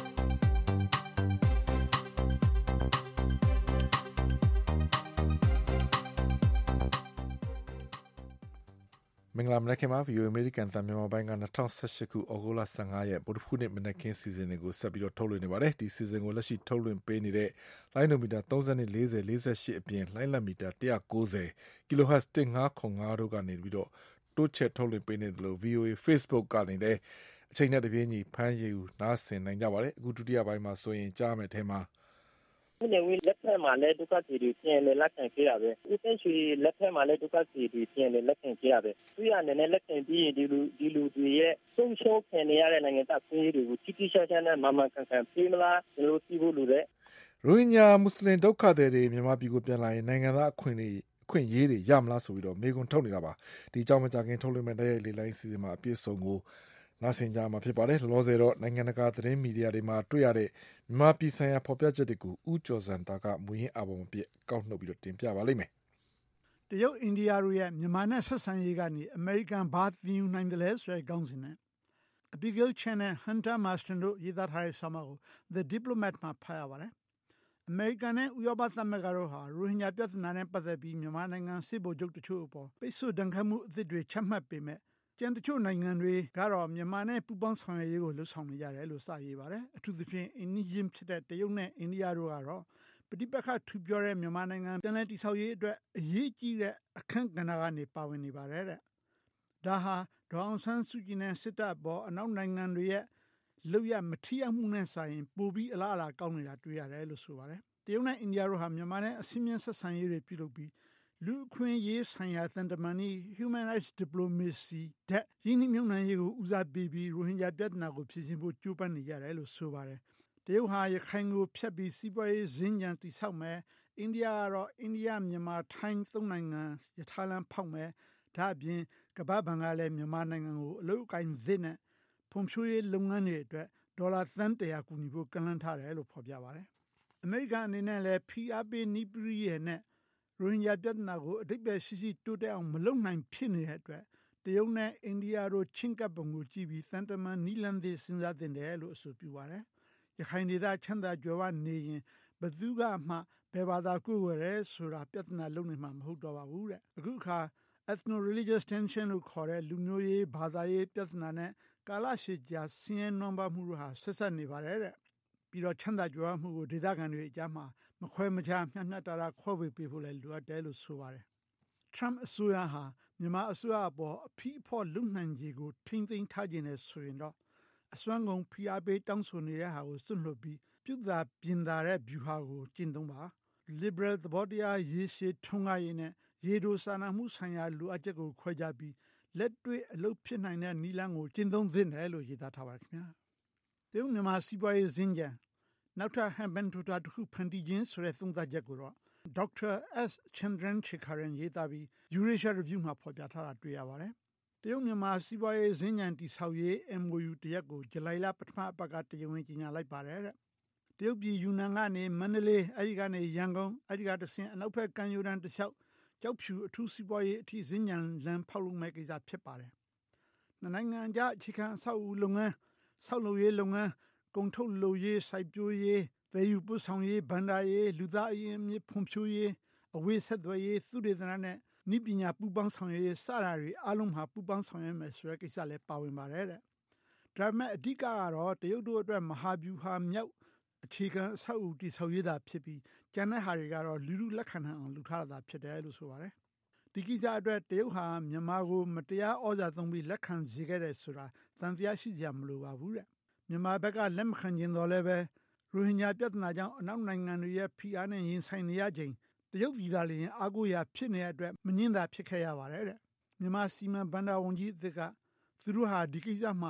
မင်္ဂလာမနက်ခင်းပါ VOA American တန်မြန်မာပိုင်းက2018ခုဩဂုတ်လ15ရက်ဗုဒ္ဓဖူးနေ့မနက်ခင်းစီစဉ်တွေကိုဆက်ပြီးတော့ထုတ်လွှင့်နေပါတယ်ဒီစီစဉ်ကိုလက်ရှိထုတ်လွှင့်ပေးနေတဲ့လိုင်းနိုမီတာ30နဲ့40 48အပြင်လိုင်းလက်မီတာ190 kHz 1505တို့ကနေပြီးတော့တိုးချက်ထုတ်လွှင့်ပေးနေတယ်လို့ VOA Facebook ကနေလည်းအချိန်နဲ့တပြေးညီဖမ်းယူနားဆင်နိုင်ကြပါတယ်အခုဒုတိယပိုင်းမှာဆိုရင်ကြားမယ်ထဲမှာဦးနေဝင်းလက်ထက်မှာလည်းဒုက္ခစီတွေပြင်လေလက်ခံခဲ့ရပဲဦးသိန်းရွှေလက်ထက်မှာလည်းဒုက္ခစီတွေပြင်လေလက်ခံခဲ့ရပဲသူရအနေနဲ့လက်ခံပြီးရင်ဒီလူတွေရဲ့ဆုံးရှုံးခံနေရတဲ့နိုင်ငံသားခွင့်ရတွေကိုတိတိကျကျနဲ့မမှန်ကန်ကန်ပြေးမလားဒီလိုသိဖို့လိုတဲ့ရိုဟင်ဂျာမွတ်စလင်ဒုက္ခသည်တွေမြန်မာပြည်ကိုပြန်လာရင်နိုင်ငံသားအခွင့်အရေးတွေရမလားဆိုပြီးတော့မေးခွန်းထုတ်နေတာပါဒီအကြောင်းမကြခင်ထုတ်လွှင့်မဲ့တဲ့လေလိုင်းစီစဉ်မှာအပြည့်စုံကိုနားဆင်ကြမှာဖြစ်ပါတယ်လောလောဆယ်တော့နိုင်ငံတကာသတင်းမီဒီယာတွေမှာတွေ့ရတဲ့မြန်မာပြည်ဆိုင်ရာဖော်ပြချက်တွေကိုဦးကျော်စံတာကမူရင်းအပေါ်မှာပြကောက်နှုတ်ပြီးတော့တင်ပြပါလိမ့်မယ်တရုတ်အိန္ဒိယတို့ရဲ့မြန်မာနဲ့ဆက်ဆံရေးကနေအမေရိကန်ဘာသင်ယူနိုင်တယ်လဲဆိုတဲ့ခေါင်းစဉ်နဲ့ Abigail Chen နဲ့ Hunter Marston တို့ရေးသားထားတဲ့စာမကို The Diplomat မှာဖတ်ရပါတယ်အမေရိကန်နဲ့ဥရောပသမဂ္ဂတို့ဟာရိုဟင်ဂျာပြဿနာနဲ့ပတ်သက်ပြီးမြန်မာနိုင်ငံစစ်ဗိုလ်ချုပ်တချို့အပေါ်ပိတ်ဆို့ဒဏ်ခတ်မှုအသစ်တွေချမှတ်ပေမဲ့ကျန်တချို့နိုင်ငံတွေကတော့မြန်မာနဲ့ပူးပေါင်းဆောင်ရွက်ရေးကိုလှုပ်ဆောင်နေကြတယ်လို့စရေးပါတယ်အထူးသဖြင့်အိန္ဒိယဖြစ်တဲ့တရုတ်နဲ့အိန္ဒိယတို့ကတော့ပဋိပက္ခထူပြောတဲ့မြန်မာနိုင်ငံပြန်လည်တည်ဆောက်ရေးအတွက်အရေးကြီးတဲ့အခန်းကဏ္ဍကနေပါဝင်နေပါတယ်တဲ့ဒါဟာဒေါအောင်ဆန်းစုကြည်နဲ့စစ်တပ်ပေါ်အနောက်နိုင်ငံတွေရဲ့လောက်ရမထီအောင်မှုနဲ့ဆိုင်ပိုပြီးအလားအလာကောင်းနေတာတွေ့ရတယ်လို့ဆိုပါတယ်တရုတ်နဲ့အိန္ဒိယတို့ဟာမြန်မာနဲ့အစည်းအဝေးဆက်ဆံရေးတွေပြုလုပ်ပြီးလူအခွင့်ရေးဆိုင်ရာသံတမန်နည်း Human Rights Diplomacy တဲ့ရင်းနှီးမြှုပ်နှံရေးကိုဦးစားပေးပြီးရိုဟင်ဂျာပြဿနာကိုဖြေရှင်းဖို့ကြိုးပမ်းနေကြတယ်လို့ဆိုပါတယ်တရုတ်ဟာရခိုင်ကိုဖျက်ပြီးစီးပွားရေးဇင်းကြံတိဆောက်မယ်အိန္ဒိယကတော့အိန္ဒိယမြန်မာထိုင်းသုံးနိုင်ငံရထားလမ်းဖောက်မယ်ဒါအပြင်ကမ္ဘာဘဏ်ကလည်းမြန်မာနိုင်ငံကိုအလုပ်အကိုင်သစ်နဲ့ဖွံ့ဖြိုးရေးလုပ်ငန်းတွေအတွက်ဒေါ်လာသန်း100ကူညီဖို့ကမ်းလှမ်းထားတယ်လို့ဖော်ပြပါတယ်အမေရိကန်အနေနဲ့လည်း PRP နည်းပရိယာနဲ့ရိုဟင်ဂျာပြဿနာကိုအဓိပ္ပာယ်ရှိရှိတိုးတက်အောင်မလုပ်နိုင်ဖြစ်နေတဲ့အတွက်တရုတ်နဲ့အိန္ဒိယတို့ချင်းကပ်ပုံကိုကြည့်ပြီးသံတမန်နီလန်သစ်စဉ်းစားတင်တယ်လို့အဆိုပြုပါတယ်ရခိုင်ဒေသချမ်းသာကြွယ်ဝနေရင်ဘသူကမှဘယ်ဘာသာကိုယ်ဝယ်ရဲဆိုတာပြဿနာလုံးနေမှာမဟုတ်တော့ပါဘူးတဲ့အခုအခါ ethno-religious tension လို့ခေါ်တဲ့လူမျိုးရေးဘာသာရေးပြဿနာနဲ့ကာလရှည်ကြာဆင်းရဲနွမ်းပါမှုတို့ဟာဆက်ဆက်နေပါတယ်တဲ့ပြီးတော့ချမ်းသာကြွယ်ဝမှုကိုဒေသခံတွေအကြားမှာမခွဲမခြားမျှမျှတတခွဲဝေပေးဖို့လည်းလိုအပ်တယ်လို့ဆိုပါတယ်။ Trump အစိုးရဟာမြန်မာအစိုးရအပေါ်အဖိအဖော့လုံနိုင်ခြေကိုထိမ့်သိမ်းထားခြင်းနဲ့ဆိုရင်တော့အစွမ်းကုန်ဖိအားပေးတောင်းဆိုနေတဲ့ဟာကိုစွန့်လွတ်ပြီးပြုသာပြင်သာတဲ့ view ဟာကိုကျင့်သုံးပါ liberal သဘောတရားရေရှည်ထွန်းကားရေးနဲ့ရေတိုစာနာမှုဆိုင်ရာလိုအပ်ချက်ကိုခွဲခြားပြီးလက်တွေ့အလုပ်ဖြစ်နိုင်တဲ့နည်းလမ်းကိုကျင့်သုံးသင့်တယ်လို့ရေးသားထားပါတယ်ခင်ဗျာ။တရုတ်မြန်မာစီးပွားရေးဇင်းကြံနောက်ထပ်ဟန်ဘန်တိုတာတစ်ခုဖန်တီးခြင်းဆိုတဲ့သုံးသပ်ချက်ကိုတော့ဒေါက်တာ S. Chandrasekharan ရေးသားပြီး Eurasia Review မှာဖော်ပြထားတာတွေ့ရပါတယ်။တရုတ်မြန်မာစီးပွားရေးဇင်းကြံတိဆောက်ရေး MOU တရက်ကိုဇူလိုင်လပထမအပတ်ကတရားဝင်ကြေညာလိုက်ပါတယ်တဲ့။တရုတ်ပြည်ယူနန်ကနေမန္တလေးအဲဒီကနေရန်ကုန်အဲဒီကတဆင့်အနောက်ဘက်ကမ်းရိုးတန်းတစ်လျှောက်ကျောက်ဖြူအထူးစီးပွားရေးအထိဇင်းကြံလမ်းဖောက်လုပ်မဲ့ကိစ္စဖြစ်ပါတယ်။နိုင်ငံခြားအခြေခံအဆောက်အဦလုပ်ငန်းဆောက်လုပ်ရေးလုပ်ငန်းကုန်ထုတ်လုပ်ရေးစိုက်ပျိုးရေးသယ်ယူပို့ဆောင်ရေးဗန္ဒာရေးလူသားအရင်းအမြစ်ဖွံ့ဖြိုးရေးအဝေးဆက်သွယ်ရေးသုတေသနနဲ့နည်းပညာပူးပေါင်းဆောင်ရွက်ရေးစတာတွေအားလုံးမှာပူးပေါင်းဆောင်ရွက်မယ်ဆိုတဲ့ကိစ္စလည်းပါဝင်ပါတယ်တဲ့။ဒါပေမဲ့အဓိကကတော့တရုတ်တို့အတွက်မဟာဗျူဟာမြောက်အခြေခံအဆောက်အဦတည်ဆောက်ရေးတာဖြစ်ပြီးကျန်တဲ့ဟာတွေကတော့လူလူလက်ခံနိုင်အောင်လုပ်ထားတာဖြစ်တယ်လို့ဆိုပါတယ်။ဒီကိစ္စအတွက်တရုတ်ဟာမြန်မာကိုမတရားဩဇာသုံးပြီးလက်ခံစေခဲ့တယ်ဆိုတာသံသယရှိစရာမလိုပါဘူးတဲ့။မြန်မာဘက်ကလက်မခံခြင်းတော့လည်းပဲရိုဟင်ဂျာပြဿနာကြောင့်အနောက်နိုင်ငံတွေရဲ့ဖိအားနဲ့ရင်ဆိုင်နေရချိန်တရုတ်ပြည်သားလည်းအားကိုးရာဖြစ်နေတဲ့အတွက်မငင်းတာဖြစ်ခဲ့ရပါတယ်တဲ့မြန်မာစီမံဘဏ္ဍာဝန်ကြီးအသစ်ကသူတို့ဟာဒီကိစ္စမှာ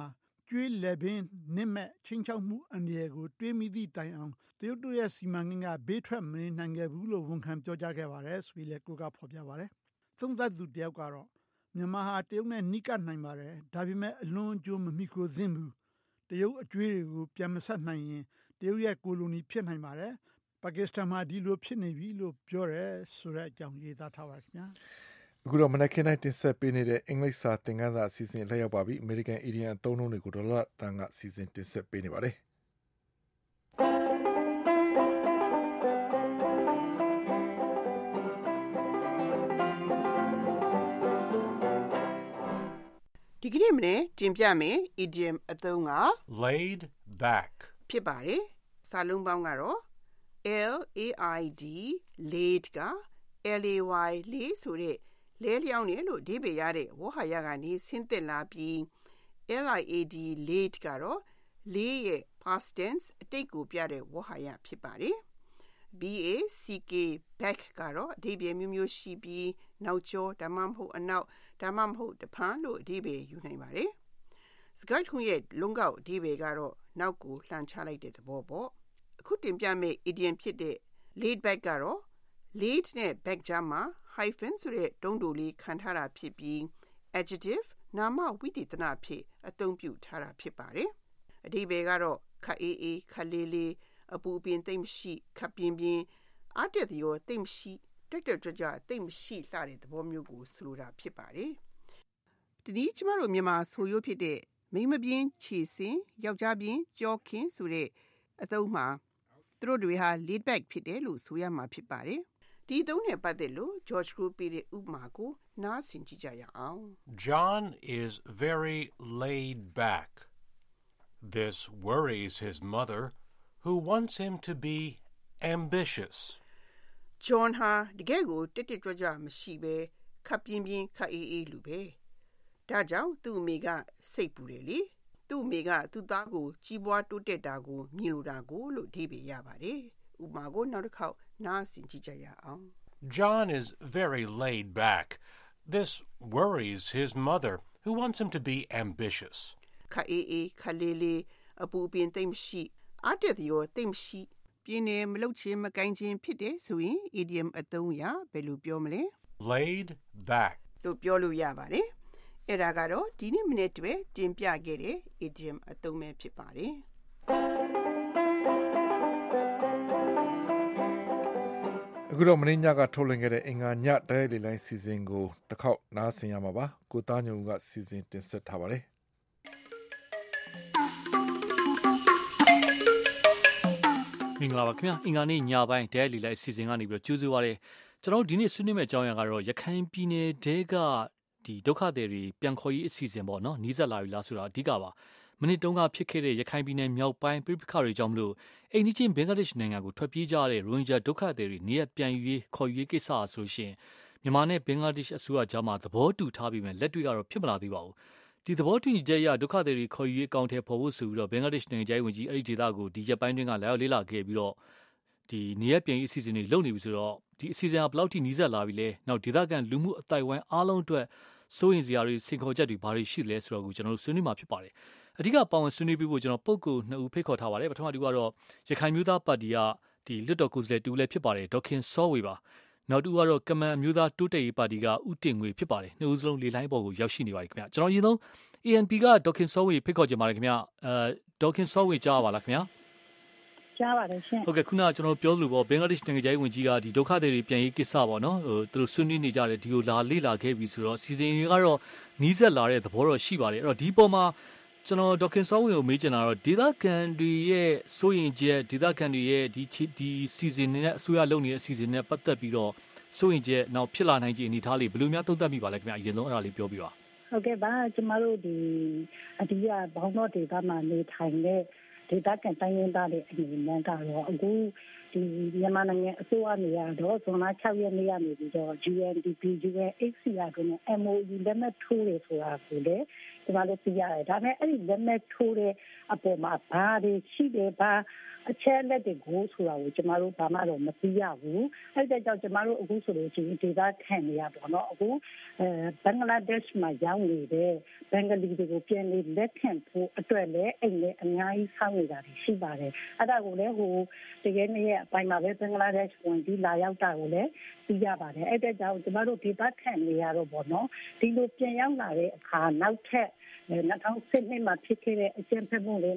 ကျွေးလည်ပင်နစ်မဲ့ချင်းချောက်မှုအန္တရာယ်ကိုတွေးမိသည့်တိုင်အောင်တရုတ်တို့ရဲ့စီမံကိန်းကဘေးထွက်မနေနိုင်ခဲ့ဘူးလို့ဝန်ခံပြောကြားခဲ့ပါတယ်ဆိုပြီးလည်းကိုကဖော်ပြပါတယ်။သုံးသပ်သူတယောက်ကတော့မြန်မာဟာတရုတ်နဲ့နှိကပ်နိုင်ပါတယ်ဒါပေမဲ့အလွန်အကျိုးမမိခိုသင့်ဘူးတရုတ်အကျွေးတွေကိုပြန်မဆက်နိုင်ရင်တရုတ်ရဲ့ကိုလိုနီဖြစ်နိုင်ပါတယ်ပါကစ္စတန်မှာဒီလိုဖြစ်နေပြီလို့ပြောတယ်ဆိုတဲ့အကြောင်းရေးသားထားပါခင်ဗျာအခုတော့မနက်ခင်းတိုင်းတင်ဆက်ပေးနေတဲ့အင်္ဂလိပ်စာသင်ခန်းစာအစီအစဉ်လက်ရောက်ပါပြီအမေရိကန်အီဒီယန်အသုံးအနှုန်းတွေကိုဒေါ်လာတန်ကစီစဉ်တင်ဆက်ပေးနေပါတယ်ဒီကနေ့မနေ့တင်ပြမယ် idiom အသုံးက laid back ဖြစ်ပါတယ်စာလုံးပေါင်းကတော့ LAID laid က LAY လေးဆိုတဲ့လဲလျောင်းတယ်လို့အဓိပ္ပာယ်ရတဲ့ဝေါဟာရကနေဆင်းသက်လာပြီး LIAD laid ကတော့လေးရဲ့ past tense အတိတ်ကိုပြတဲ့ဝေါဟာရဖြစ်ပါတယ် BACK back ကတော့အဓိပ္ပာယ်မျိုးမျိုးရှိပြီးနောက်ကျောဒါမှမဟုတ်အနောက်ဒါမှမဟုတ်တဖန်လို့အဓိပ္ပာယ်ယူနိုင်ပါတယ်စကားထုံးရဲ့လုံးကောက်အဓိပ္ပာယ်ကတော့နောက်ကိုလှန်ချလိုက်တဲ့သဘောပေါ့အခုတင်ပြမယ့် idiom ဖြစ်တဲ့ laid back ကတော့ laid နဲ့ back ကြားမှာ hyphen ဆိုတဲ့တုံးတိုလေးခံထားတာဖြစ်ပြီး adjective နာမဝိသေသနဖြစ်အသုံးပြုထားတာဖြစ်ပါတယ်အဓိပ္ပာယ်ကတော့ခပ်အေးအေးခပ်လေးလေးအပူပင်သိမ့်မရှိခပ်ပြင်းပြင်းအားတက်သည်ရောသိမ့်မရှိတက်တက်ကြွကြွသိမ့်မရှိလှတဲ့သဘောမျိုးကိုဆိုလိုတာဖြစ်ပါတယ်ဒီနေ့ကျမတို့မြန်မာဆိုရိုးဖြစ်တဲ့မိန်းမပြင်းခြေစင်ယောက်ျားပြင်းကြောခင်ဆိုတဲ့အသုံးမှာသူတို့တွေဟာ laid back ဖြစ်တယ်လို့ဆိုရမှာဖြစ်ပါတယ်ဒီအသုံးနဲ့ပတ်သက်လို့ George Group ပေးတဲ့ဥပမာကိုနားဆင်ကြည့်ကြရအောင် John is very laid back. This worries his mother, who wants him to be ambitious. John ဟာတကယ်ကိုတက်တက်ကြွကြွမရှိပဲခပ်ပြင်းပြင်းခပ်အေးအေးလူပဲဒါကြောင့်သူ့အမေကစိတ်ပူတယ်လေသူ့အမေကသူ့သားကိုကြီးပွားတိုးတက်တာကိုမြင်လိုတာကိုလို့အဓိပ္ပာယ်ရပါတယ်ဥပမာကိုနောက်တစ်ခေါက်နားဆင်ကြည့်ကြရအောင် John is very laid back. This worries his mother, who wants him to be ambitious. ခပ်အေးအေးခပ်လေးလေးအပူပင်သိမ့်မရှိအားတက်သည်ရောသိမ့်မရှိပြင်းနေမလုတ်ချင်းမကိုင်းချင်းဖြစ်တဲ့ဆိုရင် idiom အသုံးရဘယ်လိုပြောမလဲ laid back လို့ပြောလို့ရပါတယ်အဲ့ဒါကတော့ဒီနေ့မနေ့တည်းတင်ပြခဲ့တဲ့ idiom အသုံးပဲဖြစ်ပါတယ်အခုတော့မင်းညကထုတ်လွှင့်ခဲ့တဲ့အင်္ဂါညတိုက်လေလိုင်းစီစဉ်ကိုတစ်ခေါက်နားဆင်ရမှာပါကိုသားညုံကစီစဉ်တင်ဆက်ထားပါတယ်မင်္ဂလာပါခင်ဗျာအင်္ဂါနေ့ညပိုင်းတိုက်လေလိုင်းစီစဉ်ကနေပြီးတော့ကြိုးစားပါရစေကျွန်တော်ဒီနေ့ဆွေးနွေးမယ့်အကြောင်းအရာကတော့ရခိုင်ပြည်နယ်တဲကဒီဒုက္ခသည်တွေပြန်ခေါ်ရေးအစီအစဉ်ပေါ့နော်နီးစပ်လာပြီလားဆိုတာအဓိကပါမနေ့တုန်းကဖြစ်ခဲ့တဲ့ရခိုင်ပြည်နယ်မြောက်ပိုင်းပြည်ပခါတွေကြောင့်မလို့အိန္ဒိချင်းဘင်္ဂလားဒေ့ရှ်နိုင်ငံကိုထွက်ပြေးကြတဲ့ရိုဟင်ဂျာဒုက္ခသည်တွေနေရပြန်ယူရေးခေါ်ယူရေးကိစ္စအဆိုရှင်မြန်မာနဲ့ဘင်္ဂလားဒေ့ရှ်အစိုးရကြားမှာသဘောတူထားပြီးမှလက်တွေ့ကတော့ဖြစ်မလာသေးပါဘူးဒီသဘောတူညီချက်အရဒုက္ခသည်တွေခေါ်ယူရေးအကောင့်ထဲပေါ်ဖို့ဆိုပြီးတော့ဘင်္ဂလားဒေ့ရှ်နိုင်ငံသားဝင်ကြီးအဲ့ဒီဒေသကိုဒီရက်ပိုင်းတွင်းကလာရောက်လေ့လာခဲ့ပြီးတော့ဒီနေရပြန်ရေးအစီအစဉ်တွေလုပ်နေပြီဆိုတော့ဒီအစီအစဉ်ကဘယ်လောက်ထိနီးစပ်လာပြီလဲနောက်ဒေသခံလူမှုအသိုက်အဝိုင်းအားလုံးအတွက်စိုးရင်စရာတွေစိန်ခေါ်ချက်တွေဘာတွေရှိလဲဆိုတော့ကိုကျွန်တော်တို့ဆွေးနွေးမှာဖြစ်ပါတယ်အဓိကပါဝင်ဆွေးနွေးပြီးဖို့ကျွန်တော်ပုဂ္ဂိုလ်2ဦးဖိတ်ခေါ်ထားပါတယ်ပထမတူကတော့ရခိုင်မျိုးသားပါတီကဒီလွတ်တော်ကိုယ်စားလှယ်တူလည်းဖြစ်ပါတယ်ဒေါခင်စောဝေပါနောက်တူကတော့ကမန်မျိုးသားတိုးတက်ရေးပါတီကဦးတင်ငွေဖြစ်ပါတယ်နှစ်ဦးစလုံးလေလိုင်းပေါ်ကိုရောက်ရှိနေပါပြီခင်ဗျကျွန်တော်ရင်းဆုံး ANP ကဒေါခင်စောဝေဖိတ်ခေါ်ကြပါတယ်ခင်ဗျဒေါခင်စောဝေကြားပါလားခင်ဗျကြားပါတယ်ရှင်ဟုတ်ကဲ့ခုနကကျွန်တော်ပြောလို့ပေါ့ဘင်္ဂလားဒေ့ရှ်နိုင်ငံသားဝင်ကြီးကဒီဒုက္ခသည်တွေပြန်ရေးကိစ္စပေါ့နော်ဟိုသူတို့ဆွေးနွေးနေကြတယ်ဒီကိုလာလေ့လာခဲ့ပြီဆိုတော့စီစဉ်တွေကတော့နီးစပ်လာတဲ့သဘောတော့ရှိပါတယ်အဲ့တော့ဒီပေါ်မှာကျွန်တော်ဒေါခင်စောဝေကိုမေးချင်တာတော့ဒေသခံတွေရဲ့စိုးရင်ချက်ဒေသခံတွေရဲ့ဒီစီစဉ်နဲ့အစိုးရလုပ်နေတဲ့အစီအစဉ်နဲ့ပတ်သက်ပြီးတော့စိုးရင်ချက်နောက်ဖြစ်လာနိုင်ခြေအနေထားလေးဘယ်လိုများသုံးသပ်မိပါလဲခင်ဗျအရင်ဆုံးအဲ့ဒါလေးပြောပြပါဟုတ်ကဲ့ပါကျမတို့ဒီအဓိကဘောင်းတော့ဒေသမှာနေထိုင်တဲ့ဒေသခံတိုင်းရင်းသားတွေအနေနဲ့ကတော့အခုဒီဒီမြန်မာနိုင်ငံအစိုးရနေရတော့ဇွန်လ6ရက်နေ့ကနေပြီးတော့ UNDP UNHCR တို့နဲ့ MOU လက်မှတ်ထိုးတယ်ဆိုတာကိုလည်းဒီမှာလည်းသိရတယ်ဒါပေမဲ့အဲ့ဒီလက်မှတ်ထိုးတဲ့အပေါ်မှာဘာတွေရှိတယ်ဘာအချက်လက်တွေကိုဆိုတာကိုကျမတို့ဘာမှတော့မသိရဘူးအဲ့ဒါကြောင့်ကျမတို့အခုဆိုလို့ရှိရင်ဒေသခံနေရပေါ့နော်အခုဘင်္ဂလားဒေ့ရှ်မှာရောက်နေတဲ့ဘင်္ဂလီတွေကိုပြန်ပြီးလက်ခံဖို့အတွက်လည်းအိမ်နဲ့အများကြီးဆောက်နေတာရှိပါတယ်အဲ့ဒါကိုလည်းတကယ်နဲ့အပိုင်းမှာပဲဘင်္ဂလားဒေ့ရှ်ဝင်ပြီးလာရောက်တာကိုလည်းသိရပါတယ်အဲ့ဒါကြောင့်ကျမတို့ဒေသခံနေရတော့ပေါ့နော်ဒီလိုပြန်ရောက်လာတဲ့အခါနောက်ထပ်2012မှာဖြစ်ခဲ့တဲ့အကျဉ်းဖက်မှုတွေ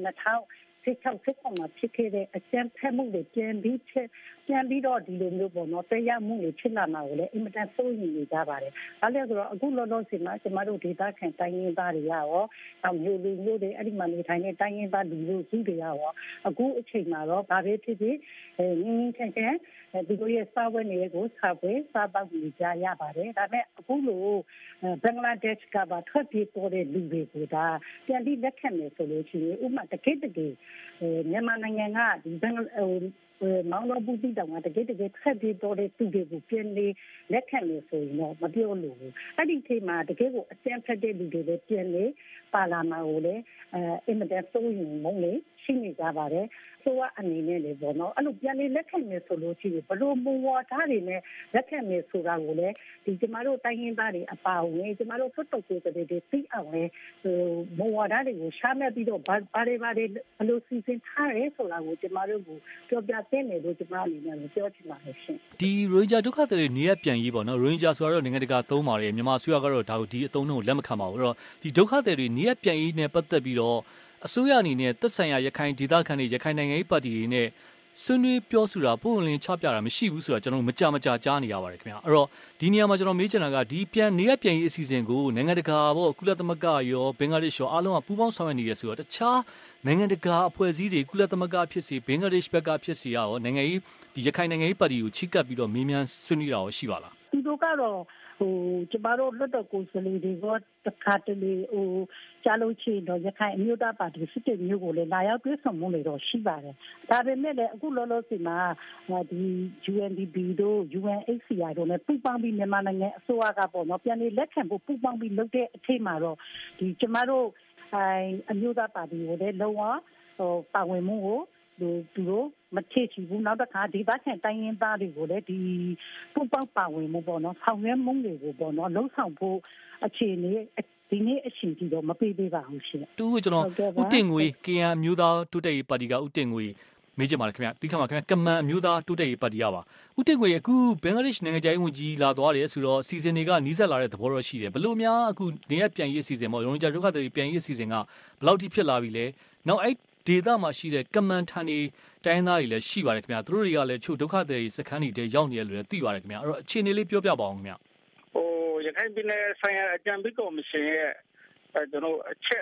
2016မှာဖြစ်ခဲ့တဲ့အကျဉ်းဖက်မှုတွေပြန်ပြီးတော့ဒီလိုမျိုးပေါ့နော်တရားမှုတွေဖြစ်လာမှာကိုလည်းအင်မတန်စိုးရိမ်နေကြပါတယ်။ဒါလည်းဆိုတော့အခုလောလောဆယ်မှာကျမတို့ဒေသခံတိုင်းရင်းသားတွေရောမျိုးလူမျိုးတွေအဲ့ဒီမှာနေထိုင်တဲ့တိုင်းရင်းသားလူမျိုးစုတွေရောအခုအချိန်မှာတော့ဘာပဲဖြစ်ဖြစ်ငင်းငင်းချမ်းချမ်းဒီလိုရဲ့စာဝတ်နေကိုစားပေါက်နေကြရပါတယ်ဒါပေမဲ့အခုလိုဘင်္ဂလားဒေ့ရှ်ကပါထွက်ပြေးပေါ်တဲ့လူတွေကိုဒါပြန်ပြီးလက်ခံမယ်ဆိုလို့ရှိရင်ဥပမာတကယ်မြန်မာနိုင်ငံကဒီဘင်္ဂမောင်တော်ဘူးတိတောင်ကတကယ်ထွက်ပြေးပေါ်တဲ့သူတွေကိုပြန်ပြီးလက်ခံလို့ဆိုရင်တော့မပြောလို့ဘူးအဲ့ဒီချိန်မှာတကယ်ကိုအကျဉ်းဖက်တဲ့လူတွေလည်းပြန်ပြီးပါလာမှာကိုလည်းအင်မတန်စိုးရိမ်မှုလေးရှိနေကြပါတယ်ဆိုတော့အနေနဲ့လေပေါ့နော်အဲ့လိုပြန်ပြီးလက်ခံမယ်ဆိုလို့ရှိရင်ဘလို့မူဝါဒတွေနဲ့လက်ခံမယ်ဆိုတာကိုလည်းဒီကျမတို့တိုင်းရင်းသားတွေအပါအဝင်ကျမတို့ဖွတ်တုပ်ကိုယ်တွေသိအောင်လေမူဝါဒတွေကိုရှားမဲ့ပြီးတော့ဘာတွေဘလို့စီစဉ်ထားရဲဆိုတာကိုကျမတို့ကိုပြောပြသင့်တယ်လို့ကျမအနေနဲ့ပြောချင်ပါတယ်ရှင်ဒီရိုဟင်ဂျာဒုက္ခသည်တွေနေရပြန်ရေးပေါ့နော်ရိုဟင်ဂျာဆိုတော့နိုင်ငံတကာသုံးပါတယ်မြန်မာအစိုးရကတော့ဒါကိုဒီအသုံးနှုန်းကိုလက်မခံပါဘူးအဲ့တော့ဒီဒုက္ခသည်တွေနေရပြန်ရေးနဲ့ပတ်သက်ပြီးတော့အစိုးရအနေနဲ့သက်ဆိုင်ရာရခိုင်ဒေသခံတွေရခိုင်နိုင်ငံရေးပါတီတွေနဲ့ဆွေးနွေးပြောဆိုတာပုံလင်းချပြတာမရှိဘူးဆိုတာကျွန်တော်မကြကြားနေရပါတယ်ခင်ဗျာအဲ့တော့ဒီနေရာမှာကျွန်တော်မေးချင်တာကဒီနေရပြန်ရေးအစီအစဉ်ကိုနိုင်ငံတကာပေါ့ကုလသမဂ္ဂရောဘင်္ဂလားဒေ့ရှ်ရောအားလုံးကပူးပေါင်းဆောင်ရွက်နေရဆိုတော့တခြားနိုင်ငံတကာအဖွဲ့အစည်းတွေကုလသမဂ္ဂဖြစ်စီဘင်္ဂလားဒေ့ရှ်ဘက်ကဖြစ်စီရောနိုင်ငံရေးဒီရခိုင်နိုင်ငံရေးပါတီကိုချိတ်ကပ်ပြီးတော့မေးမြန်းဆွေးနွေးတာရောရှိပါလားဒီလိုကတော့ကျမတို့လွတ်တော်ကိုယ်စားလှယ်တွေကတခါတလေကြားလို့ချင်တော့ရခိုင်အမျိုးသားပါတီစစ်တဲ့မျိုးကိုလည်းလာရောက်တွေ့ဆုံမှုတွေတော့ရှိပါတယ်။ဒါပေမဲ့လည်းအခုလောလောဆယ်မှာဒီ UNDP တို့ UNHCR တို့နဲ့ပူးပေါင်းပြီးမြန်မာနိုင်ငံအစိုးရကပေါ့နော်ပြန်ပြီးလက်ခံဖို့ပူးပေါင်းပြီးလုပ်တဲ့အထိမှာတော့ဒီကျမတို့အမျိုးသားပါတီကိုလည်းလုံးဝပါဝင်မှုကိုသူတို့မထည့်ချဘူးနောက်တစ်ခါဒီဘက်ခံတိုင်းရင်းသားတွေကိုလည်းဒီပူပေါင်းပါဝင်မှုပေါ့နော်ဆောင်ရွက်မှုတွေကိုပေါ့နော်လှုံ့ဆော်ဖို့အခြေအနေဒီနေ့အချိန်ကြီးတော့မပေးသေးပါဘူးရှင်တူကျွန်တော်ဦးတင်ငွေ KN အမျိုးသားတိုးတက်ရေးပါတီကဦးတင်ငွေမေးချင်ပါတယ်ခင်ဗျာဒီခါမှာခင်ဗျာကမန်အမျိုးသားတိုးတက်ရေးပါတီရပါဦးတင်ငွေအခုဘင်္ဂလားဒေ့ရှ်နိုင်ငံခြားရေးဝန်ကြီးလာသွားတယ်ဆိုတော့စီစဉ်တွေကနီးစပ်လာတဲ့သဘောတော့ရှိတယ်ဘလို့များအခုနေရပြန်ရေးအစီအစဉ်ပေါ့ရိုဟင်ဂျာဒုက္ခသည်ပြန်ရေးအစီအစဉ်ကဘယ်လောက်ထိဖြစ်လာပြီလဲနောက်အဲ့ဒေသမှာရှိတဲ့ကမန်ထန်တွေတိုင်းသားတွေလည်းရှိပါတယ်ခင်ဗျာသူတို့တွေကလည်းချို့ဒုက္ခသည်စခန်းတွေရောက်နေတယ်လို့လည်းသိပါတယ်ခင်ဗျာအဲ့တော့အခြေအနေလေးပြောပြပါအောင်ခင်ဗျာရခိုင်ပြည်နယ်ဆိုင်ရာအကြံပေးကော်မရှင်ရဲ့ကျွန်တော်အချက်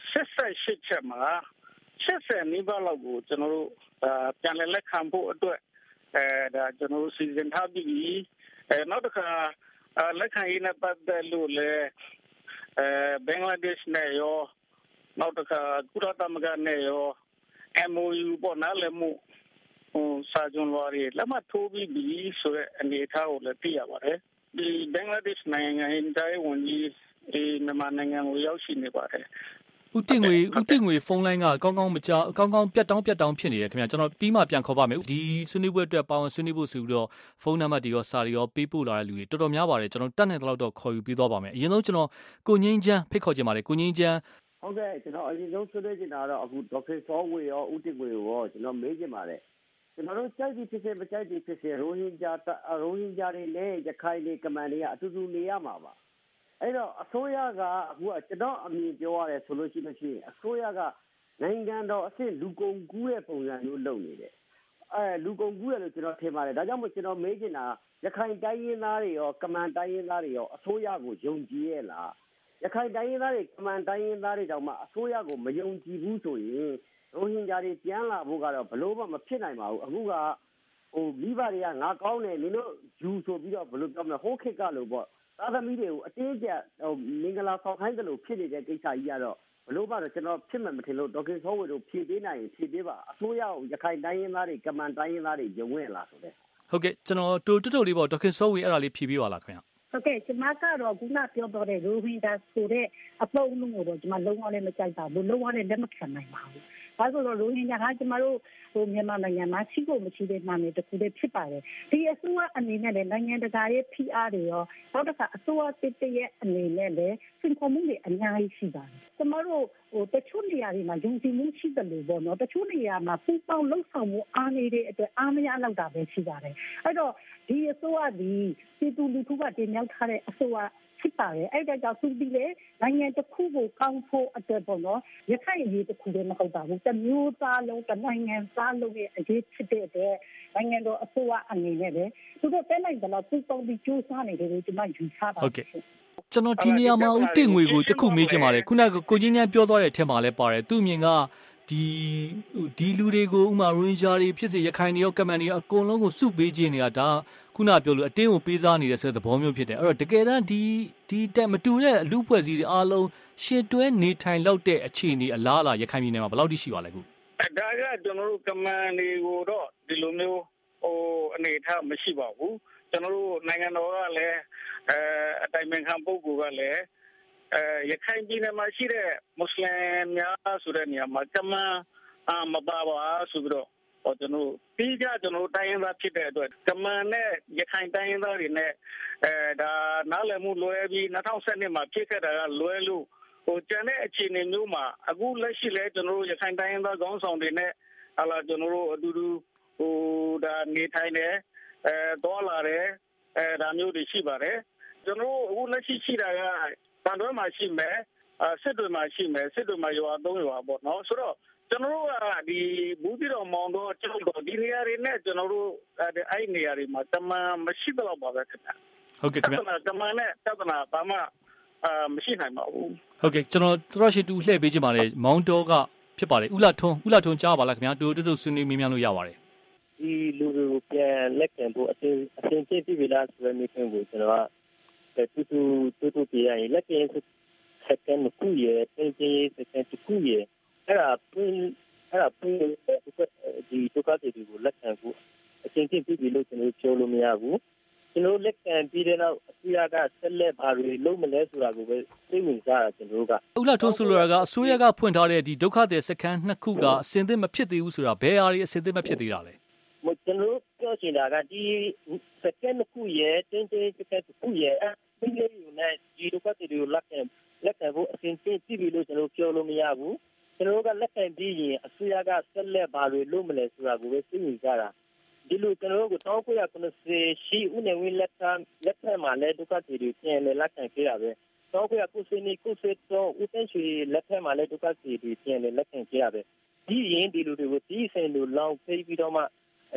78ချက်မှာ80နီးပါးလောက်ကိုကျွန်တော်တို့ပြန်လည်လက်ခံဖို့အတွက်ဒါကျွန်တော်တို့စီစဉ်ထားပြီးနောက်တစ်ခါလက်ခံရေးနဲ့ပတ်သက်လို့လည်းဘင်္ဂလားဒေ့ရှ်နဲ့ရောနောက်တစ်ခါကုလသမဂ္ဂနဲ့ရော MOU ပေါ်နားလည်မှုစာချုပ်လွှာတွေလက်မှတ်ထိုးပြီးပြီဆိုတဲ့အနေအထားကိုလည်းသိရပါတယ်ဒီဘင်္ဂလားဒေ့ရှ်နိုင်ငံရဲ့ဝန်ကြီးမြန်မာနိုင်ငံကိုရောက်ရှိနေပါတယ်ဦးတင်ငွေဖုန်းလိုင်းကကောင်းကောင်းပြတ်တောင်းဖြစ်နေတယ်ခင်ဗျာကျွန်တော်ပြီးမှပြန်ခေါ်ပါမယ်ဒီဆွေးနွေးပွဲအတွက်ပါဝင်ဆွေးနွေးဖို့ဆိုပြီးတော့ဖုန်းနံပါတ်တွေရောစာတွေရောပေးပို့လာတဲ့လူတွေတော်တော်များပါတယ်ကျွန်တော်တတ်နိုင်တဲ့လောက်တော့ခေါ်ယူပေးသွားပါမယ်အရင်ဆုံးကျွန်တော်ကိုငင်းချမ်းဖိတ်ခေါ်ချင်ပါတယ်ကိုငင်းချမ်းဟုတ်ကဲ့ကျွန်တော်အရင်ဆုံးဆွေးနွေးချင်တာတော့အခုဒေါက်တာစောဝေရောဦးတင်ငွေရောကျွန်တော်မေးချင်ပါတယ်ကျွန်တော်တို့ကြိုက်ပြီးဖြစ်စေမကြိုက်ပြီးဖြစ်စေရိုဟင်ဂျာတွေနဲ့ရခိုင်တွေကမန်တွေကအတူတူနေရမှာပါအဲ့တော့အစိုးရကအခုကကျွန်တော်အမြင်ပြောရတယ်ဆိုလို့ရှိရင်အစိုးရကနိုင်ငံတော်အဆင့်လူကုန်ကူးရဲ့ပုံစံမျိုးလုပ်နေတယ်လူကုန်ကူးရလို့ကျွန်တော်ထင်ပါတယ်ဒါကြောင့်မို့ကျွန်တော်မေးချင်တာရခိုင်တိုင်းရင်းသားတွေရောကမန်တိုင်းရင်းသားတွေရောအစိုးရကိုယုံကြည်ရဲ့လားရခိုင်တိုင်းရင်းသားတွေကမန်တိုင်းရင်းသားတွေတောင်မှအစိုးရကိုမယုံကြည်ဘူးဆိုရင်ရိုဟင်ဂျာတွေပြန်လာဖို့ကတော့ဘလို့မှမဖြစ်နိုင်ပါဘူးအခုကမိဘတွေကငါကောင်းတယ်နင်တို့ယူဆိုပြီးတော့ဘလို့ပြောမလဲဟိုးခစ်ကလို့ပေါ့သားသမီးတွေကိုအတင်းကျပ်မင်္ဂလာဆောင်ခိုင်းတယ်လို့ဖြစ်နေတဲ့ကိစ္စကြီးကတော့ဘလို့ပါတော့ကျွန်တော်ဖြစ်မှမထင်လို့ဒေါက်တာစောဝေတို့ဖြည့်ပေးနိုင်ရင်ဖြည့်ပေးပါအစိုးရရခိုင်တိုင်းရင်းသားတွေကမန်တိုင်းရင်းသားတွေယုံဝင်လာဆိုတဲ့ဟုတ်ကဲ့ကျွန်တော်တူလေးပေါ့ဒေါက်တာစောဝေအဲ့ဒါလေးဖြည့်ပေးပါလားခင်ဗျဟုတ်ကဲ့ကျွန်မကတော့ခုနပြောတော့တဲ့ရိုဟင်ဂျာဆိုတဲ့အပုံလုံးကိုတော့ကျွန်မလုံးဝလည်းမကြိုက်ပါဘူးလုံးဝလည်းလက်မခံနိုင်ပါဘူးဘာလို့လဲရိုဟင်ဂျာကကျွန်တော်တို့မြန်မာနိုင်ငံမှာရှိဖို့မရှိတဲ့နာမည်တစ်ခုတည်းဖြစ်ပါတယ်ဒီအစိုးရအနေနဲ့လည်းနိုင်ငံတကာရဲ့ PR တွေရောနောက်တစ်ခါအစိုးရတစ်ရဲ့အနေနဲ့လည်းစင်ကောမှုတွေအများကြီးရှိပါတယ်ကျွန်တော်တို့တချို့နေရာတွေမှာယုံကြည်မှုရှိတယ်လို့ပေါ့နော်တချို့နေရာမှာပူပေါင်းလှုပ်ဆောင်မှုအားနေတဲ့အတွက်အားမရလောက်တာပဲရှိပါတယ်အဲ့တော့ဒီအစိုးရဒီပြည်သူလူထုကတင်မြှောက်ထားတဲ့အစိုးရဖြစ်ပါတယ်အဲ့ဒါကြောင့်သူဒီလေနိုင်ငံတစ်ခုကိုကောင်းဖို့အတွက်ပေါ့နော်ရခိုင်အရေးတစ်ခုတည်းမဟုတ်ပါဘူးတမျိုးသားလုံးတနိုင်ငံသားလုံးရဲ့အရေးဖြစ်တဲ့အတွက်နိုင်ငံတော်အစိုးရအနေနဲ့လည်းသူတို့တက်လိုက်တော့သူပေါင်းပြီးစူးစမ်းနေတယ်လို့ကျွန်မယူဆပါတယ်ဟုတ်ကဲ့ကျွန်တော်ဒီနေရာမှာဦးတင်ငွေကိုတစ်ခုမေးချင်ပါတယ်ခုနကကိုကြီးညံပြောသွားတဲ့အထက်မှာလည်းပါတယ်သူ့အမြင်ကဒီလူတွေကိုဥမာရိုဟင်ဂျာတွေဖြစ်စေရခိုင်တွေရောကမန်တွေရောအကုန်လုံးကိုစုပေးခြင်းနေတာဒါခုနပြောလို့အတင်းကိုပေးစားနေတဲ့ဆိုတဲ့သဘောမျိုးဖြစ်တယ်အဲ့တော့တကယ်တမ်းဒီတက်မတူတဲ့အလူဖွဲ့စည်းတွေအားလုံးရှင်းတွဲနေထိုင်လောက်တဲ့အခြေအနေအလားအလာရခိုင်ပြည်နယ်မှာဘယ်လောက်ထိရှိပါလဲခုဒါကကျွန်တော်တို့ကမန်တွေကိုတော့ဒီလိုမျိုးအနေထားမရှိပါဘူးကျွန်တော်တို့နိုင်ငံတော်ကလည်းအတိုင်ပင်ခံပုဂ္ဂိုလ်ကလည်းရခိုင်ပြည်နယ်မှာရှိတဲ့မွတ်စလင်များဆိုတဲ့နေရာမှာကမန်မပါပါဆိုပြီးတော့ကျွန်တော်ပြီးကြကျွန်တော်တိုင်းရင်းသားဖြစ်တဲ့အတွက်ကမန်နဲ့ရခိုင်တိုင်းရင်းသားတွေနဲ့ဒါနားလည်မှုလွဲပြီး2012မှာဖြစ်ခဲ့တာကလွဲလို့ကျန်တဲ့အခြေအနေမျိုးမှာအခုလက်ရှိလဲကျွန်တော်ရခိုင်တိုင်းရင်းသားခေါင်းဆောင်တွေနဲ့ကျွန်တော်အတူတူဒါနေထိုင်တယ်တော်လာတယ်ဒါမျိုးတွေရှိပါတယ်ကျွန်တော်အခုလက်ရှိရှိတာကတန်တွဲမှာရှိမယ်စစ်တွေမှာရှိမယ်စစ်တွေမှာရွာ3ရွာပေါ့နော်ဆိုတော့ကျွန်တော်တို့ကဒီဘူးတီတော်မောင်တော့ကျွန်တော်ဒီနေရာတွေနဲ့ကျွန်တော်တို့အဲ့နေရာတွေမှာတမန်မရှိတော့ပါပဲခင်ဗျဟုတ်ကဲ့ခင်ဗျတမန်နဲ့တသနာဘာမှမရှိနိုင်ပါဘူးဟုတ်ကဲ့ကျွန်တော်တော်ရှိတူလှည့်ပေးချင်ပါတယ်မောင်တော်ကဖြစ်ပါတယ်ဥလာထွန်းကြားပါလားခင်ဗျာတူဆွေးနွေးမေးမြန်းလို့ရပါတယ်ဒီလူတွေကိုပြန်လက်ခံဖို့အစဉ်ချင်းပြပြီလားဆိုတဲ့မိခင်ကိုကျွန်တော်ကတူပြရရင်လက်ခံစက္ကန့်ခုရဲ့တင်းတင်းစက္ကန့်ခုရဲ့အဲ့ဒါဒီဒုက္ခတွေကိုလက်ခံဖို့အချင်းချင်းပြည်လို့ကျွန်တော်ပြောလို့မရဘူးကျွန်တော်လက်ခံပြီးတဲ့နောက်အစိုးရကဆက်လက်ဘာတွေလုပ်မလဲဆိုတာကိုပဲသိဝင်ကြတာကျွန်တော်ကဥလာထုံးဆိုလိုတာကအစိုးရကဖွင့်ထားတဲ့ဒီဒုက္ခတွေစက္ကန့်2ခုကအစင်သစ်မဖြစ်သေးဘူးဆိုတာဘယ်ဟာတွေအစင်သစ်မဖြစ်သေးတာလဲကျွန်တော်ပြောချင်တာကဒီစက္ကန့်2ခုရဲ့တင်းတင်းစက္ကန့်2ခုရဲ့ဒီလိုမျိုးနဲ့ဒီဒုက္ခတွေကိုလက်ခံဖို့အချင်းချင်းပြည်လို့ကျွန်တော်ပြောလို့မရဘူးကျွန်တော်ကလက်ခံပြီးရင်အစိုးရကဆက်လက်ဘာတွေလုပ်မလဲဆိုတာကိုပဲသိနေကြတာဒီလိုကျွန်တော်တို့1990ရှိဦးနေဝင်းလက်ထက်မှာလည်းဒုက္ခတွေပြန်လည်လက်ခံခဲ့တာပဲ1990တော့ဦးတန်းရွှေလက်ထက်မှာလည်းဒုက္ခတွေပြန်လည်လက်ခံခဲ့တာပဲဒီရင်ဒီလိုတွေကိုဒီစင်လိုလောင်ဖိပြီးတော့မှ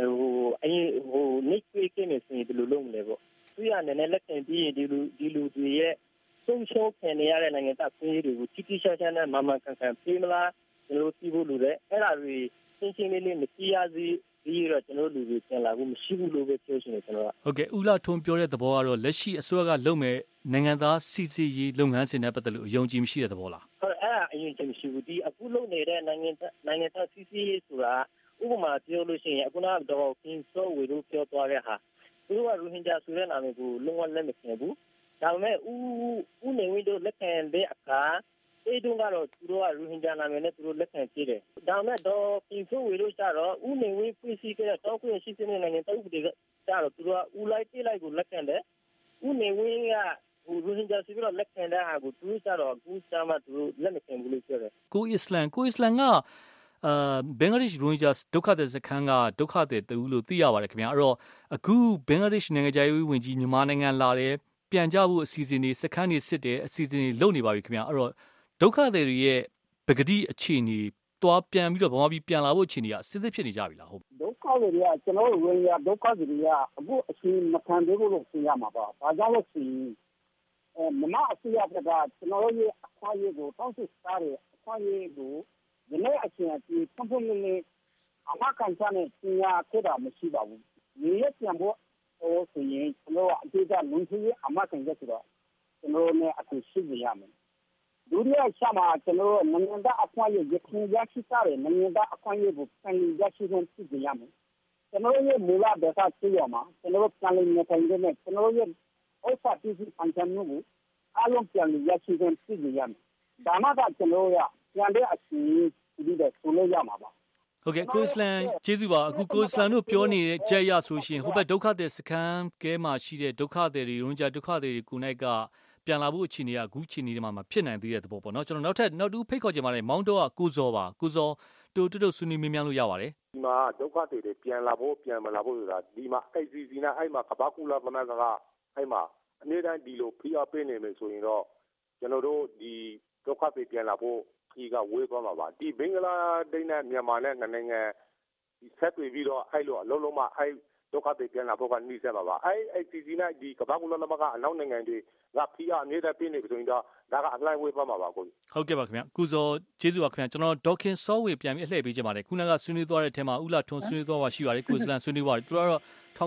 နေတွေ့ခဲ့နေစဉ်ဒီလိုလုပ်မလဲပေါ့သူရအနေနဲ့လက်ခံပြီးရင်ဒီလူတွေရဲ့ဆုံးရှုံးခံရတဲ့နိုင်ငံသားပြည်သူတွေကိုတိကျကျနဲ့မမှန်ကန်ကန်ပြေးမလားကျွန်တော်သိဖို့လိုတယ်အဲ့ဒါတွေရှင်းရှင်းလေးလေးမကြည့်ရစီဒီတော့ကျွန်တော်လူတွေပြန်လာဖို့မရှိဘူးလို့ပဲပြောချင်တယ်ကျွန်တော်ကဟုတ်ကဲ့ဥလာထွန်းပြောတဲ့သဘောကတော့လက်ရှိအစိုးရကလုပ်မဲ့နိုင်ငံသားစီစီရေးလုပ်ငန်းစဉ်နဲ့ပတ်သက်လို့အယုံကြည်မရှိတဲ့သဘောလားဟုတ်အဲ့ဒါအယုံကြည်မရှိဘူးဒီအခုလုပ်နေတဲ့နိုင်ငံသားစီစီရေးဆိုတာဥပမာပြောလို့ရှိရင်အခုကတော့ကင်းစောဝေလို့ပြောသွားတဲ့ဟာသူကရိုဟင်ဂျာဆိုတဲ့နာမည်ကိုလုံးဝလက်မခံဘူးဒါပေမဲ့ဦးနေဝင်းတို့လက်ခံတဲ့အခါအဲ့တုန်းကတော့သူတို့ကရိုဟင်ဂျာနာမည်နဲ့သူတို့လက်ခံကြည့်တယ်ဒါပေမဲ့တော့ပြင်ဆိုဝေလို့ကြတော့ဦးနေဝင်းပြည်စည်းခဲ့တဲ့တောက်ခွင့်ရှိတဲ့နိုင်ငံတောက်တွေကြတော့သူတို့ကဦးလိုက်တိလိုက်ကိုလက်ခံတယ်ဦးနေဝင်းကရိုဟင်ဂျာစီပြီးတော့လက်ခံတဲ့ဟာကိုသူကြတော့အခုစမ်းမှသူတို့လက်မခံဘူးလို့ပြောတယ်ကိုအစ္စလမ်ကဘင်္ဂလားဒေ့ရှ်ရိုဟင်ဂျာဒုက္ခသည်စခန်းကဒုက္ခသည်တူလို့သိရပါတယ်ခင်ဗျာအဲ့တော့အခုဘင်္ဂလားဒေ့ရှ်နိုင်ငံခြားရေးဝန်ကြီးမြန်မာနိုင်ငံလာတယ်ပြန်ကြဖို့အစီအစဉ်တွေစခန်းတွေစစ်တယ်အစီအစဉ်တွေလုပ်နေပါပြီခင်ဗျာအဲ့တော့ဒုက္ခသည်တွေရဲ့ပဂတိအခြေအနေတွားပြန်ပြီးတော့ဗမာပြည်ပြန်လာဖို့အခြေအနေကစစ်စစ်ဖြစ်နေကြပြီလားဟုတ်ဒုက္ခသည်တွေကကျွန်တော်တို့ဝင်ရဒုက္ခသည်တွေကအခုအချိန်မခံသေးဘူးလို့သိရမှာပါဒါကြောင့်လို့ရှိရင်မမအစိုးရကကျွန်တော်တို့ရဲ့အခွင့်အရေးကိုတောင်းဆိုထားတဲ့အခွင့်အရေးကိုဒီနေ့အချိန်အထိပုံပုံလေးအမကန်ချနဲ့ပြင်ရခဲ့တာမရှိပါဘူးဒီရက်ပြန်ဖို့ဆိုရင်ကျွန်တော်အတေးကလုံချရေးအမကန်ချက်ဆိုတော့ကျွန်တော်နဲ့အခုရှိနေရမယ်ဒုတိယချက်မှာကျွန်တော်တို့နိုင်ငံသားအခွင့်အရေးရခိုင်ရရှိတဲ့နိုင်ငံသားအခွင့်အရေးကိုပြန်လည်ရရှိခွင့်ပြုကြရမယ်ကျွန်တော်ရဲ့မူလဒေသကျေးရွာမှာကျွန်တော်တို့ပြန်လည်နေထိုင်တဲ့ကျွန်တော်ရဲ့ဥစ္စာပစ္စည်းဖန်ဆင်းမှုကိုအလုံးပြန်လည်ရရှိခွင့်ပြုကြရမယ်ဒါမှသာကျွန်တော်ရပြန်တဲ့အချိန်ဒီတဲ့ဆိုလို့ရမှာပါဟုတ်ကဲ့ကိုစလန်ကျေးဇူးပါအခုကိုစလန်တို့ပြောနေတဲ့ကြက်ရဆိုရှင်ဟိုဘက်ဒုက္ခသည်စခန်းကဲမှာရှိတဲ့ဒုက္ခသည်တွေရုံးကြဒုက္ခသည်တွေကိုနိုင်ကပြန်လာဖို့အခြေအနေကအခုအခြေအနေတွေမှာဖြစ်နိုင်သေးတဲ့သဘောပေါ့နော်ကျွန်တော်နောက်တူဖိတ်ခေါ်ချင်ပါတယ်မောင်းတော့ကိုဇော်ပါကိုဇော်တို့ဆွေးနွေးမေးမြန်းလို့ရပါတယ်ဒီမှာဒုက္ခသည်တွေပြန်လာဖို့ပြန်မလာဖို့ဆိုတာဒီမှာ ICC နဲ့အဲ့မှာကဘာကူလာသမဂ္ဂကအဲ့မှာအနည်းတန်းဒီလိုဖိအားပေးနေမယ်ဆိုရင်တော့ကျွန်တော်တို့ဒီဒုက္ခသည်ပြန်လာဖို့ဒီကဝေးသွားမှာပါဒီဘင်္ဂလားဒေ့ရှ်နဲ့မြန်မာနဲ့နိုင်ငံဒီဆက်တွေ့ပြီးတော့အဲ့လိုအလုံးလုံးမှအဲ့ဒုက္ခသည်ပြန်လာဖို့ကနှိစက်ပါပါအဲ့ ICC နဲ့ဒီကဘာကူလာသမဂ္ဂအနောက်နိုင်ငံတွေကဖိအားအမြဲတမ်းပေးနေပြီဆိုရင်တော့ဒါကအလှိုင်းဝေးသွားမှာပါကိုဟုတ်ကဲ့ပါခင်ဗျကုဇော်ကျေးဇူးပါခင်ဗျကျွန်တော်ဒေါခင်စောဝေပြန်ပြီးအလှည့်ပေးချင်ပါတယ်ခုနကဆွေးနွေးသွားတဲ့အထက်မှာဦးလာထွန်းဆွေးနွေးသွားပါရှိပါတယ်ကိုစလန်ဆွေးနွေးပါတယ်သူကတော့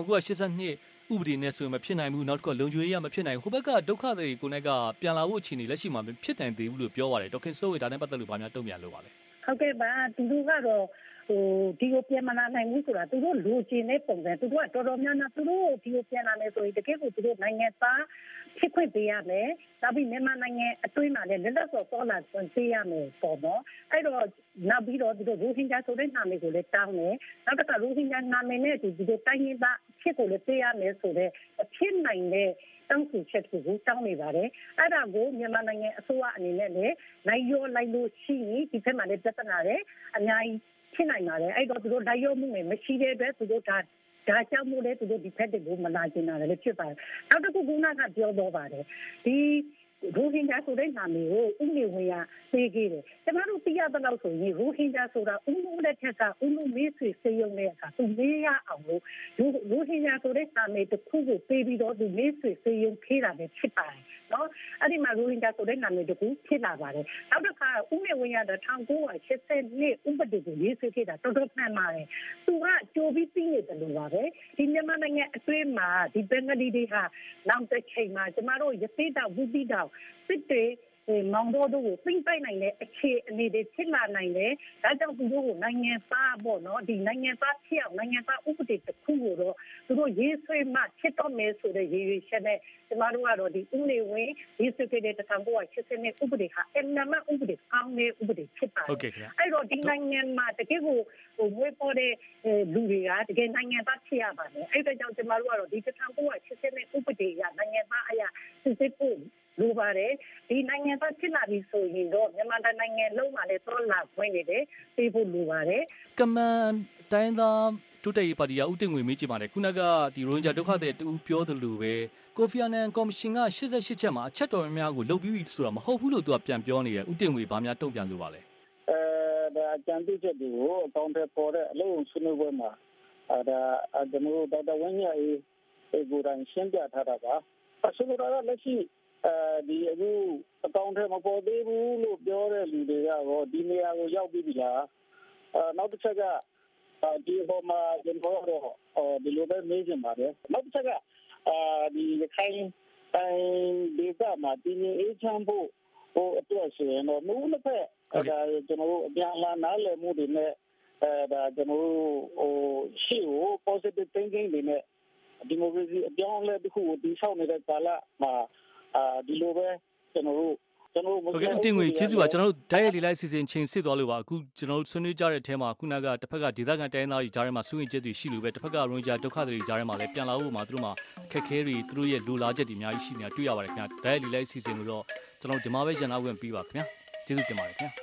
1982ဥပဒေနဲ့ဆိုရင်မဖြစ်နိုင်ဘူးနောက်တစ်ခုလုံခြုံရေးရမဖြစ်နိုင်ဘူးဟိုဘက်ကဒုက္ခသည်တွေကိုလည်းကပြန်လာဖို့အခြေအနေလက်ရှိမှာမဖြစ်နိုင်သေးဘူးလို့ပြောပါတယ်ဒေါခင်စောဝေဒါနဲ့ပတ်သက်လို့ဗာများတုံ့ပြန်လို့ပါလေဟုတ်ကဲ့ပါသူတို့ကတော့ဒီကိုပြန်မလာနိုင်ဘူးဆိုတာသူတို့လူချင်းတဲ့ပုံစံသူတို့ကတော်တော်များများသူတို့ဒီကိုပြန်လာမယ်ဆိုရင်တကယ်ကိုသူတို့နိုင်ငံသားဖြစ်ခွင့်ပေးရမယ်ဒါပြီးမြန်မာနိုင်ငံအတွင်းမှာလည်းလက်လက်စော်စောလာခွင့်ပေးရမယ်ပေါ့နော်အဲ့တော့နောက်ပြီးတော့သူတို့ရိုဟင်ဂျာဆိုတဲ့နာမည်ကိုလည်းတောင်းတယ်နောက်တစ်ခါရိုဟင်ဂျာနာမည်နဲ့ဒီတို့တိုင်းရင်းသားဖြစ်ကိုလည်းပေးရမယ်ဆိုတော့ဖြစ်နိုင်တဲ့တောင်းဆိုချက်ကိုတောင်းနေပါတယ်အဲ့ဒါကိုမြန်မာနိုင်ငံအစိုးရအနေနဲ့လည်းနိုင်ရောလိုက်လို့ရှိရင်ဒီဘက်မှာလည်းပြဿနာတွေအများကြီးဖြစ်နိုင်ပါတယ်အဲ့တော့သူတို့လိုက်ရောမှုနဲ့မရှိတဲ့အတွက်သူတို့ဒါကြောင့်မို့လဲသူတို့ဒီဖက်တွေကိုမလာကျင်တာလည်းဖြစ်ပါတယ်နောက်တစ်ခုကပြောတော့ပါတယ်ဒီရိုဟင်ဂျာဆိုတဲ့နာမည်ကိုဥပဒေဝင်ရပေးခဲ့တယ်ကျွန်တော်တို့သိရတဲ့လောက်ဆိုရင်ရိုဟင်ဂျာဆိုတာဥပဒေလက်ထက်ကဥပဒေမေးဆွေစေရုံနဲ့အခါသူမေးရအောင်လို့ရိုဟင်ဂျာဆိုတဲ့နာမည်တစ်ခုကိုပေးပြီးတော့သူမေးဆွေစေရုံခေးတာပဲဖြစ်ပါတယ်နော်အဲ့ဒီမှာရိုဟင်ဂျာဆိုတဲ့နာမည်တစ်ခုဖြစ်လာပါတယ်နောက်တစ်ခါဥပဒေဝင်ရတဲ့1982ဥပဒေကိုရေးဆွေးခဲ့တာတော်တော်မှန်ပါတယ်သူကကြိုပြီးသိနေတယ်လို့ပါပဲဒီမြန်မာနိုင်ငံအတွင်းမှာဒီဘင်္ဂလီတွေဟာနောက်တစ်ချိန်မှာကျမတို့ရသေးတာဝူပြီးတော့စစ်တွေမောင်တော်တို့ကိုသိမ့်ပိုက်နိုင်တဲ့အခြေအနေတွေဖြစ်လာနိုင်တယ်။ဒါကြောင့်သူတို့ကိုနိုင်ငံသားပေါ့နော်ဒီနိုင်ငံသားဖြစ်အောင်နိုင်ငံသားဥပဒေတစ်ခုကိုတော့သူတို့ရေးဆွဲမှဖြစ်တော့မယ်ဆိုတဲ့ရည်ရွယ်ချက်နဲ့ကျမတို့ကတော့ဒီဥပဒေဝင်ရေးဆွဲခဲ့တဲ့1980ဥပဒေဟာအမှန်မှဥပဒေကောင်းတဲ့ဥပဒေဖြစ်ပါတယ်။အဲ့တော့ဒီနိုင်ငံမှာတကယ်ကိုဝေပေါ်တဲ့လူတွေကတကယ်နိုင်ငံသားဖြစ်ရပါတယ်။အဲ့ဒါကြောင့်ကျမတို့ကတော့ဒီ1980ဥပဒေကနိုင်ငံသားအရာစစ်ဖို့လိုပါတယ်ဒီနိုင်ငံသားဖြစ်လာပြီဆိုရင်တော့မြန်မာနိုင်ငံလုံးမှာလည်းတော်လာခွင့်နေတယ်ပြေးဖို့လိုပါတယ်ကမန်တိုင်းသားတိုးတက်ရေးပါတီကဥတင်ငွေမေးချင်ပါတယ်ခုနကဒီရိုဟင်ဂျာဒုက္ခသည်တူပြောသလိုပဲကိုဖီအာနန်ကော်မရှင်က88ချက်မှာအချက်တော်များများကိုလုပ်ပြီးပြီဆိုတာမဟုတ်ဘူးလို့သူကပြန်ပြောနေတယ်ဥတင်ငွေဘာများတုံ့ပြန်လို့ပါလဲဒါအကြံပြုချက်တွေကိုအကောင့်ထဲပေါ်တဲ့အလုပ်ဆွေးနွေးပွဲမှာဒါကျွန်တော်ဒေါက်တာဝင်းမြတ်အေးကိုယ်တိုင်ရှင်းပြထားတာပါဆိုတော့လက်ရှိဒီအခုအကောင့်ထဲမပေါ်သေးဘူးလို့ပြောတဲ့လူတွေကတော့ဒီနေရာကိုရောက်ပြီးပြီလားနောက်တစ်ချက်ကဒီပေါ်မှာကျွန်တော်တို့ဒီလိုပဲမေးချင်ပါတယ်နောက်တစ်ချက်ကဒီခိုင်ဒေသမှာဒီနေအေးချမ်းဖို့အတွက်ဆိုရင်တော့မျိုးတစ်ဖက်ဒါကျွန်တော်တို့အပြန်လာနားလည်မှုတွေနဲ့ဒါကျွန်တော်တို့ရှေ့ကို positive thinking တွေနဲ့ဒီမိုကရေစီအပြောင်းအလဲတစ်ခုကိုတည်ဆောက်နေတဲ့ကာလမှာဒီလိုပဲကျွန်တော်တို့ဟုတ်ကဲ့အတင်ငွေကျေးဇူးပါကျွန်တော်တို့ဓာတ်ရိုက်လေးလိုက်စီစဉ်ချိန်စစ်သွားလို့ပါအခုကျွန်တော်တို့ဆွေးနွေးကြတဲ့အထဲမှာခုနကတစ်ဖက်ကဒေသခံတိုင်းသားတွေကြားထဲမှာဆွေးနွေးချက်တွေရှိလို့ပဲတစ်ဖက်ကရိုဟင်ဂျာဒုက္ခသည်တွေကြားထဲမှာလည်းပြန်လာဖို့မှာသူတို့မှာခက်ခဲတွေသူတို့ရဲ့လိုလားချက်တွေအများကြီးရှိနေတာတွေ့ရပါတယ်ခင်ဗျာဓာတ်ရိုက်လေးလိုက်စီစဉ်လို့တော့ကျွန်တော်ဒီမှာပဲရန်နာဝင်ပြီးပါခင်ဗျာကျေးဇူးတင်ပါတယ်ခင်ဗျာ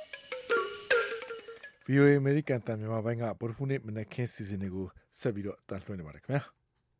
VOA American တန်မြန်မာပိုင်းကဗုဒ္ဓဖူးနေ့မနက်ခင်းစီစဉ်တွေကိုဆက်ပြီးတော့တန်လှည့်နေပါတယ်ခင်ဗျာ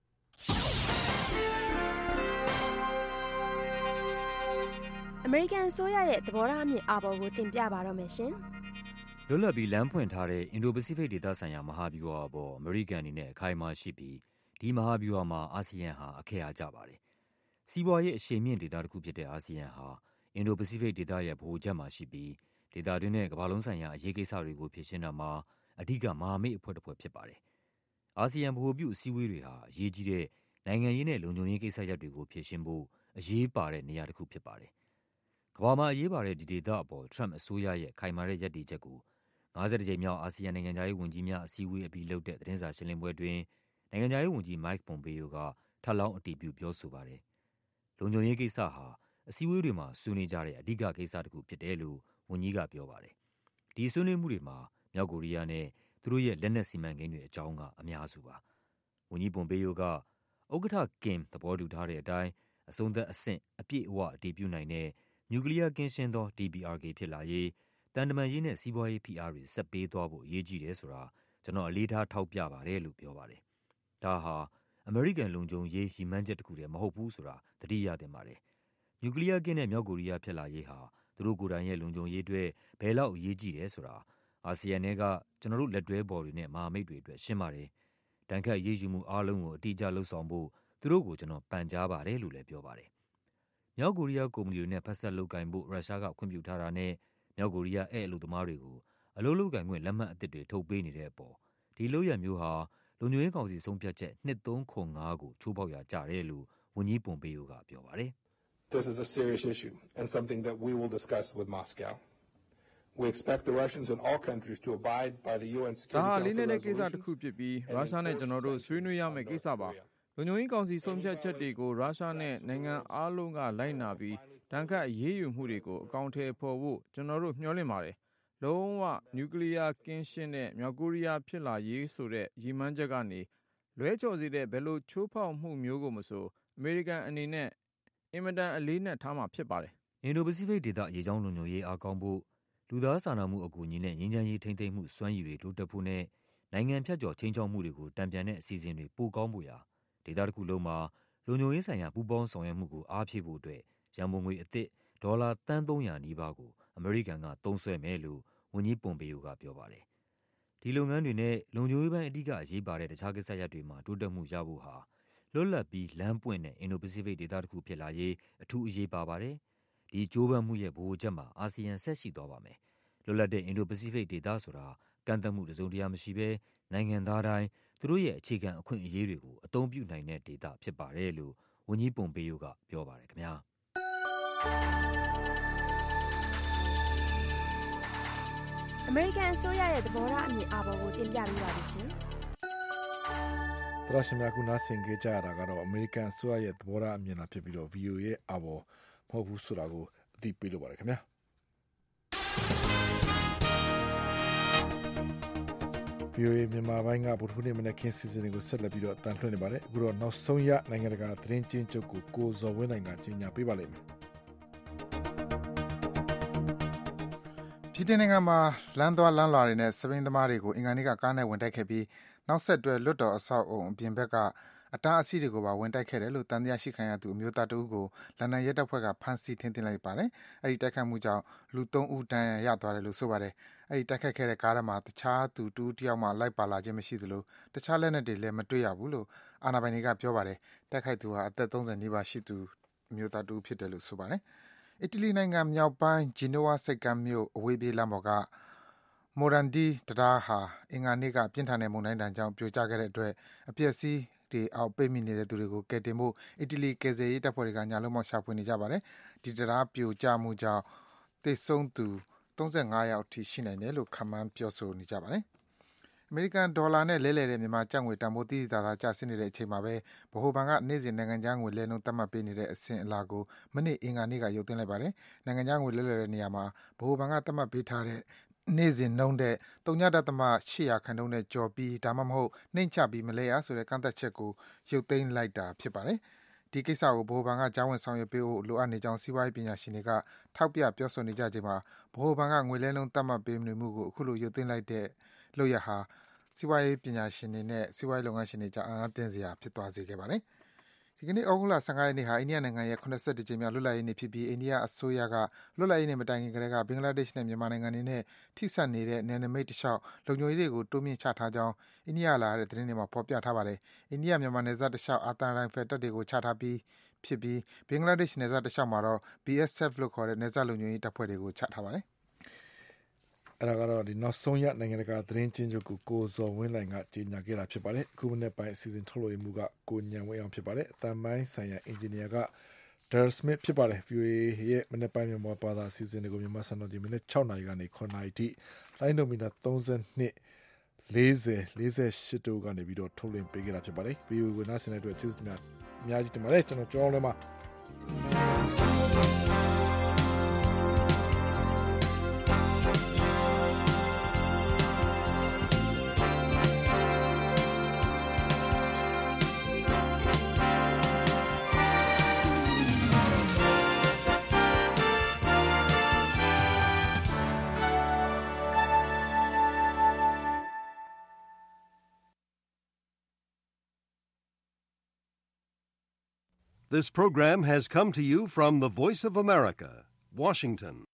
အမေရိကန်အစိုးရရဲ့သဘောထားအမြင်အာဘော်ကိုတင်ပြပါတော့မယ်ရှင်။လွတ်လပ်ပြီးလမ်းဖွင့်ထားတဲ့အင်ဒိုပစိဖိတ်ဒေသဆိုင်ရာမဟာဗျူဟာပေါ်အမေရိကန်အနေနဲ့အခိုင်အမာရှိပြီးဒီမဟာဗျူဟာမှာအာဆီယံဟာအခက်အားကျပါတယ်။စီးပွားရေးအရှိန်မြင့်ဒေသတစ်ခုဖြစ်တဲ့အာဆီယံဟာအင်ဒိုပစိဖိတ်ဒေသရဲ့ဗဟိုချက်မှာရှိပြီးဒေသတွင်းနဲ့ကမ္ဘာလုံးဆိုင်ရာအရေးကိစ္စတွေကိုဖြေရှင်းတာမှာအဓိကမဟာမိတ်အဖွဲ့တစ်ဖွဲ့ဖြစ်ပါတယ်။အာဆီယံဗဟိုပြုအစည်းအဝေးတွေဟာအရေးကြီးတဲ့နိုင်ငံရေးနဲ့လုံခြုံရေးကိစ္စရပ်တွေကိုဖြေရှင်းဖို့အရေးပါတဲ့နေရာတစ်ခုဖြစ်ပါတယ်။ကမ္ဘာမှာအရေးပါတဲ့ဒီဒေသအပေါ် Trump အစိုးရရဲ့ခိုင်မာတဲ့ရပ်တည်ချက်ကို50ကြိမ်မြောက်အာဆီယံနိုင်ငံခြားရေးဝန်ကြီးများအစည်းအဝေးအပြီးလုပ်တဲ့သတင်းစာရှင်းလင်းပွဲတွင်နိုင်ငံခြားရေးဝန်ကြီး Mike Pompeo ကထပ်လောင်းအတည်ပြုပြောဆိုပါတယ်။လုံခြုံရေးကိစ္စဟာအစည်းအဝေးတွေမှာဆွေးနွေးကြတဲ့အဓိကကိစ္စတစ်ခုဖြစ်တယ်လို့ဝန်ကြီးကပြောပါတယ်။ဒီဆွေးနွေးမှုတွေမှာမြောက်ကိုရီးယားနဲ့သူတို့ရဲ့လက်နက်စီမံကိန်းတွေအကြောင်းကအများစုပါ။ဝန်ကြီး Pompeo ကဥက္ကဋ္ဌ Kim သဘောတူထားတဲ့အတိုင်းအဆုံးသတ်အဆင့်အပြည့်အဝအတည်ပြုနိုင်တဲ့နျူကလ িয়ার ကင်းရှင်းသော DPRK ဖြစ်လာရေးတန်တမန်ရေးနဲ့စီးပွားရေးဖိအားတွေဆက်ပေးသွားဖို့အရေးကြီးတယ်ဆိုတာကျွန်တော်အလေးထားထောက်ပြပါတယ်လို့ပြောပါတယ်။ဒါဟာအမေရိကန်လုံခြုံရေးရည်မှန်းချက်တစ်ခုတည်းမဟုတ်ဘူးဆိုတာသတိရသင့်ပါတယ်။နျူကလ িয়ার ကင်းတဲ့မြောက်ကိုရီးယားဖြစ်လာရေးဟာသူတို့ကိုယ်တိုင်ရဲ့လုံခြုံရေးအတွက်ဘယ်လောက်အရေးကြီးတယ်ဆိုတာအာဆီယံကကျွန်တော်တို့လက်တွဲဘော်တွေနဲ့မဟာမိတ်တွေအတွက်ရှင်းပါတယ်။တန်ခတ်အရေးယူမှုအားလုံးကိုအတိအကျလှုပ်ဆောင်ဖို့သူတို့ကိုကျွန်တော်ပန်ကြားပါတယ်လို့လည်းပြောပါတယ်။မြောက်ကိုရီးယားကုမ္ပဏီတွေနဲ့ဖက်ဆက်လုပ်ကိုင်ဖို့ရုရှားကခွင့်ပြုထားတာနဲ့မြောက်ကိုရီးယားဧည့်အလုပ်သမားတွေကိုအလုပ်လုပ်ကိုင်ခွင့်လက်မှတ်အသစ်တွေထုတ်ပေးနေတဲ့အပေါ်ဒီလုပ်ရမျိုးဟာလုံခြုံရေးကောင်စီဆုံးဖြတ်ချက်2305ကိုချိုးဖောက်ရာကျတယ်လို့ဝန်ကြီး Pompeo ကပြောပါတယ်။ This is a serious issue and something that we will discuss with Moscow. We expect the Russians and all countries to abide by the UN Security Council resolutions. ဒါလေးနဲ့ကိစ္စတစ်ခုဖြစ်ပြီးရုရှားနဲ့ကျွန်တော်တို့ဆွေးနွေးရမယ့်ကိစ္စပါ။လုံခြုံရေးကောင်စီဆုံးဖြတ်ချက်တွေကိုရုရှားနဲ့နိုင်ငံအားလုံးကလိုက်နာပြီးတန်ခတ်အရေးယူမှုတွေကိုအကောင့်ထဲပေါ်ဖို့ကျွန်တော်တို့မျှော်လင့်ပါတယ်။လုံးဝနျူကလ িয়ার ကင်းရှင်းတဲ့မြောက်ကိုရီးယားဖြစ်လာရေးဆိုတဲ့ရည်မှန်းချက်ကနေလွဲချော်စေတဲ့ဘယ်လိုချိုးဖောက်မှုမျိုးကိုမဆိုအမေရိကန်အနေနဲ့အင်မတန်အလေးနက်ထားမှာဖြစ်ပါတယ်။အင်ဒိုပစိဖိတ်ဒေသရေကြောင်းလုံခြုံရေးအားကောင်းဖို့လူသားစာနာမှုအကူအညီနဲ့ငြိမ်းချမ်းရေးထိန်းသိမ်းမှုစွမ်းရည်တွေတိုးတက်ဖို့နဲ့နိုင်ငံဖြတ်ကျော်ခြိမ်းခြောက်မှုတွေကိုတံပြန်တဲ့အစီအစဉ်တွေပိုကောင်းဖို့ရာဒေသတစ်ခုလုံးမှာလုံခြုံရေးဆိုင်ရာပူးပေါင်းဆောင်ရွက်မှုကိုအားဖြည့်ဖို့အတွက်ရန်ပုံငွေအသစ်ဒေါ်လာသန်း300နီးပါးကိုအမေရိကန်ကသုံးစွဲမယ်လို့ဝန်ကြီး Pompeo ကပြောပါတယ်။ဒီလုပ်ငန်းတွေနဲ့လုံခြုံရေးပိုင်းအဓိကအရေးပါတဲ့တခြားကိစ္စရပ်တွေမှာတိုးတက်မှုရဖို့ဟာလွတ်လပ်ပြီးလမ်းပွင့်တဲ့အင်ဒိုပစိဖိတ်ဒေသတစ်ခုဖြစ်လာရေးအထူးအရေးပါပါတယ်။ဒီကြိုးပမ်းမှုရဲ့ဗဟိုချက်မှာအာဆီယံဆက်ရှိသွားပါမယ်။လွတ်လပ်တဲ့အင်ဒိုပစိဖိတ်ဒေသဆိုတာကန့်သတ်မှုတစုံတရာမရှိဘဲနိုင်ငံသားတိုင်းသူတို့ရဲ့အခြေခံအခွင့်အရေးတွေကိုအသုံးပြုနိုင်တဲ့ဒေသဖြစ်ပါတယ်လို့ဝန်ကြီး Pompeo ကပြောပါတယ်ခင်ဗျာအမေရိကန်အစိုးရရဲ့သဘောထားအမြင်အာဘော်ကိုတင်ပြပေးပါမယ်ရှင်။တရရှိမြကူနာဆင်ကြကြရတာကတော့အမေရိကန်အစိုးရရဲ့သဘောထားအမြင်သာဖြစ်ပြီးတော့ VOA ရဲ့အာဘော်မဟုတ်ဘူးဆိုတာကိုအသိပေးလိုပါတယ်ခင်ဗျာ။ VOA မြန်မာပိုင်းကဗုဒ္ဓဟူးနေ့မနက်ခင်းစီစဉ်တွေကိုဆက်လက်ပြီးတော့အတန်လွှင့်နေပါတယ်အခုတော့နောက်ဆုံးရနိုင်ငံတကာသတင်းချင်းချုပ်ကိုကိုဇော်ဝင်းနိုင်ကကြီးညာပေးပါလိမ့်မယ်ပြည်ထောင်နိုင်ငံမှာလမ်းသွားလမ်းလာတွေနဲ့စပိန်သမားတွေကိုအင်္ဂါနေ့ကကားနဲ့ဝင်တိုက်ခဲ့ပြီးနောက်ဆက်တွဲလွတ်တော်အဆောက်အုံအပြင်ဘက်ကအတားအဆီးတွေကိုပါဝင်တိုက်ခဲ့တယ်လို့တန်တရားရှိခံရသူအမျိုးသားတဦးကိုလန်ဒန်ရဲတပ်ဖွဲ့ကဖမ်းဆီးထိန်းသိမ်းလိုက်ပါတယ်။အဲဒီတိုက်ခိုက်မှုကြောင့်လူ3ဦးဒဏ်ရာရသွားတယ်လို့ဆိုပါတယ်။အဲဒီတိုက်ခိုက်ခဲ့တဲ့ကားထဲမှာတခြားသူတူတယောက်မှလိုက်ပါလာခြင်းမရှိသလိုတခြားလက်နက်တွေလည်းမတွေ့ရဘူးလို့အာဏာပိုင်တွေကပြောပါတယ်။တိုက်ခိုက်သူဟာအသက်30နီးပါးရှိသူအမျိုးသားတဦးဖြစ်တယ်လို့ဆိုပါတယ်။အီတလီနိုင်ငံမြောက်ပိုင်းဂျီနိုဝါစိတ်ကမ်းမြို့အဝေးပြေးလမ်းပေါ်ကမိုရန်ဒီတရာဟာအင်္ဂါနေ့ကပြင်းထန်တဲ့မုန်တိုင်းတန်းကြောင့်ပြိုကျခဲ့တဲ့အတွက်အပျက်စီးတွေအောက်ပိတ်မိနေတဲ့သူတွေကိုကယ်တင်ဖို့အီတလီကယ်ဆယ်ရေးတပ်ဖွဲ့တွေကညလုံးပေါက်ရှာဖွေနေကြပါတယ်။ဒီတရာပြိုကျမှုကြောင့်သေဆုံးသူ35ယောက်အထိရှိနိုင်တယ်လို့ခန့်မှန်းပြောဆိုနေကြပါတယ်။အမေရိကန်ဒေါ်လာနဲ့လဲလှယ်တဲ့မြန်မာကျပ်ငွေတန်ဖိုးသိသိသာသာကျဆင်းနေတဲ့အချိန်မှာပဲဗဟိုဘဏ်ကနေ့စဉ်နိုင်ငံခြားငွေလဲနှုန်းသတ်မှတ်ပေးနေတဲ့အစဉ်အလာကိုမနေ့အင်္ဂါနေ့ကရုပ်သိမ်းလိုက်ပါတယ်။နိုင်ငံခြားငွေလဲလှယ်တဲ့နေရာမှာဗဟိုဘဏ်ကသတ်မှတ်ပေးထားတဲ့နေ့စဉ်နှုန်းတဲ့0.8% နဲ့ကျော်ပြီးဒါမှမဟုတ်နှိမ့်ချပြီးမလဲရဆိုတဲ့ကန့်သက်ချက်ကိုရုပ်သိမ်းလိုက်တာဖြစ်ပါတယ်။ဒီကိစ္စကိုဗဟိုဘဏ်ကကြားဝင်ဆောင်ရွက်ပေးဖို့လိုအပ်နေကြောင်းစီးပွားရေးပညာရှင်တွေကထောက်ပြပြောဆိုနေကြချိန်မှာဗဟိုဘဏ်ကငွေလဲနှုန်းသတ်မှတ်ပေးနေမှုကိုအခုလိုရုပ်သိမ်းလိုက်တဲ့လုပ်ရဟာစီးပွားရေးပညာရှင်တွေနဲ့စီးပွားရေးလုပ်ငန်းရှင်တွေကြားအားသင့်စရာဖြစ်သွားစေခဲ့ပါတယ်။ဒီကနေ့ဩဂုတ်လ15ရက်နေ့ဟာအိန္ဒိယနိုင်ငံရဲ့82ကြိမ်မြောက်လွတ်လပ်ရေးနေ့ဖြစ်ပြီးအိန္ဒိယအစိုးရကလွတ်လပ်ရေးနေ့မတိုင်ခင်ကတည်းကဘင်္ဂလားဒေ့ရှ်နဲ့မြန်မာနိုင်ငံတွေနဲ့ထိစပ်နေတဲ့နယ်နိမိတ်တစ်လျှောက်လုံခြုံရေးတွေကိုတိုးမြှင့်ချထားကြောင်းအိန္ဒိယလာတဲ့သတင်းတွေမှာဖော်ပြထားပါတယ်။အိန္ဒိယမြန်မာနယ်စပ်တစ်လျှောက်အာသံရိုင်ဖယ်တပ်တွေကိုချထားပြီးဖြစ်ပြီးဘင်္ဂလားဒေ့ရှ်နယ်စပ်တစ်လျှောက်မှာတော့ BSF လို့ခေါ်တဲ့နယ်စပ်လုံခြုံရေးတပ်ဖွဲ့တွေကိုချထားပါတယ်။အဲ့ဒါကတော့ဒီနောက်ဆုံးရနိုင်ငံတကာသတင်းချင်းချုပ်ကိုဇော်ဝင်းလိုင်ကကြီးညာခဲ့တာဖြစ်ပါတယ်အခုမနေ့ပိုင်းအစီအစဉ်ထုတ်လွှင့်မှုကကိုညံဝင်းအောင်ဖြစ်ပါတယ်အတန်ပိုင်းဆိုင်ရာအင်ဂျင်နီယာက Daryl Smith ဖြစ်ပါတယ် VOA ရဲ့မနေ့ပိုင်းမြန်မာဘာသာအစီအစဉ်တွေကိုမြန်မာစံတော်ချိန်မိနစ်6နာရီကနေ9နာရီထိလိုင်းဒိုမီတာ32 40 48တို့ကနေပြီးတော့ထုတ်လွှင့်ပေးခဲ့တာဖြစ်ပါတယ် VOA ကိုနားဆင်တဲ့အတွက်ကျေးဇူးများအများကြီးတင်ပါတယ်ကျွန်တော်ကျောင်းလဲမှာ This program has come to you from the Voice of America, Washington.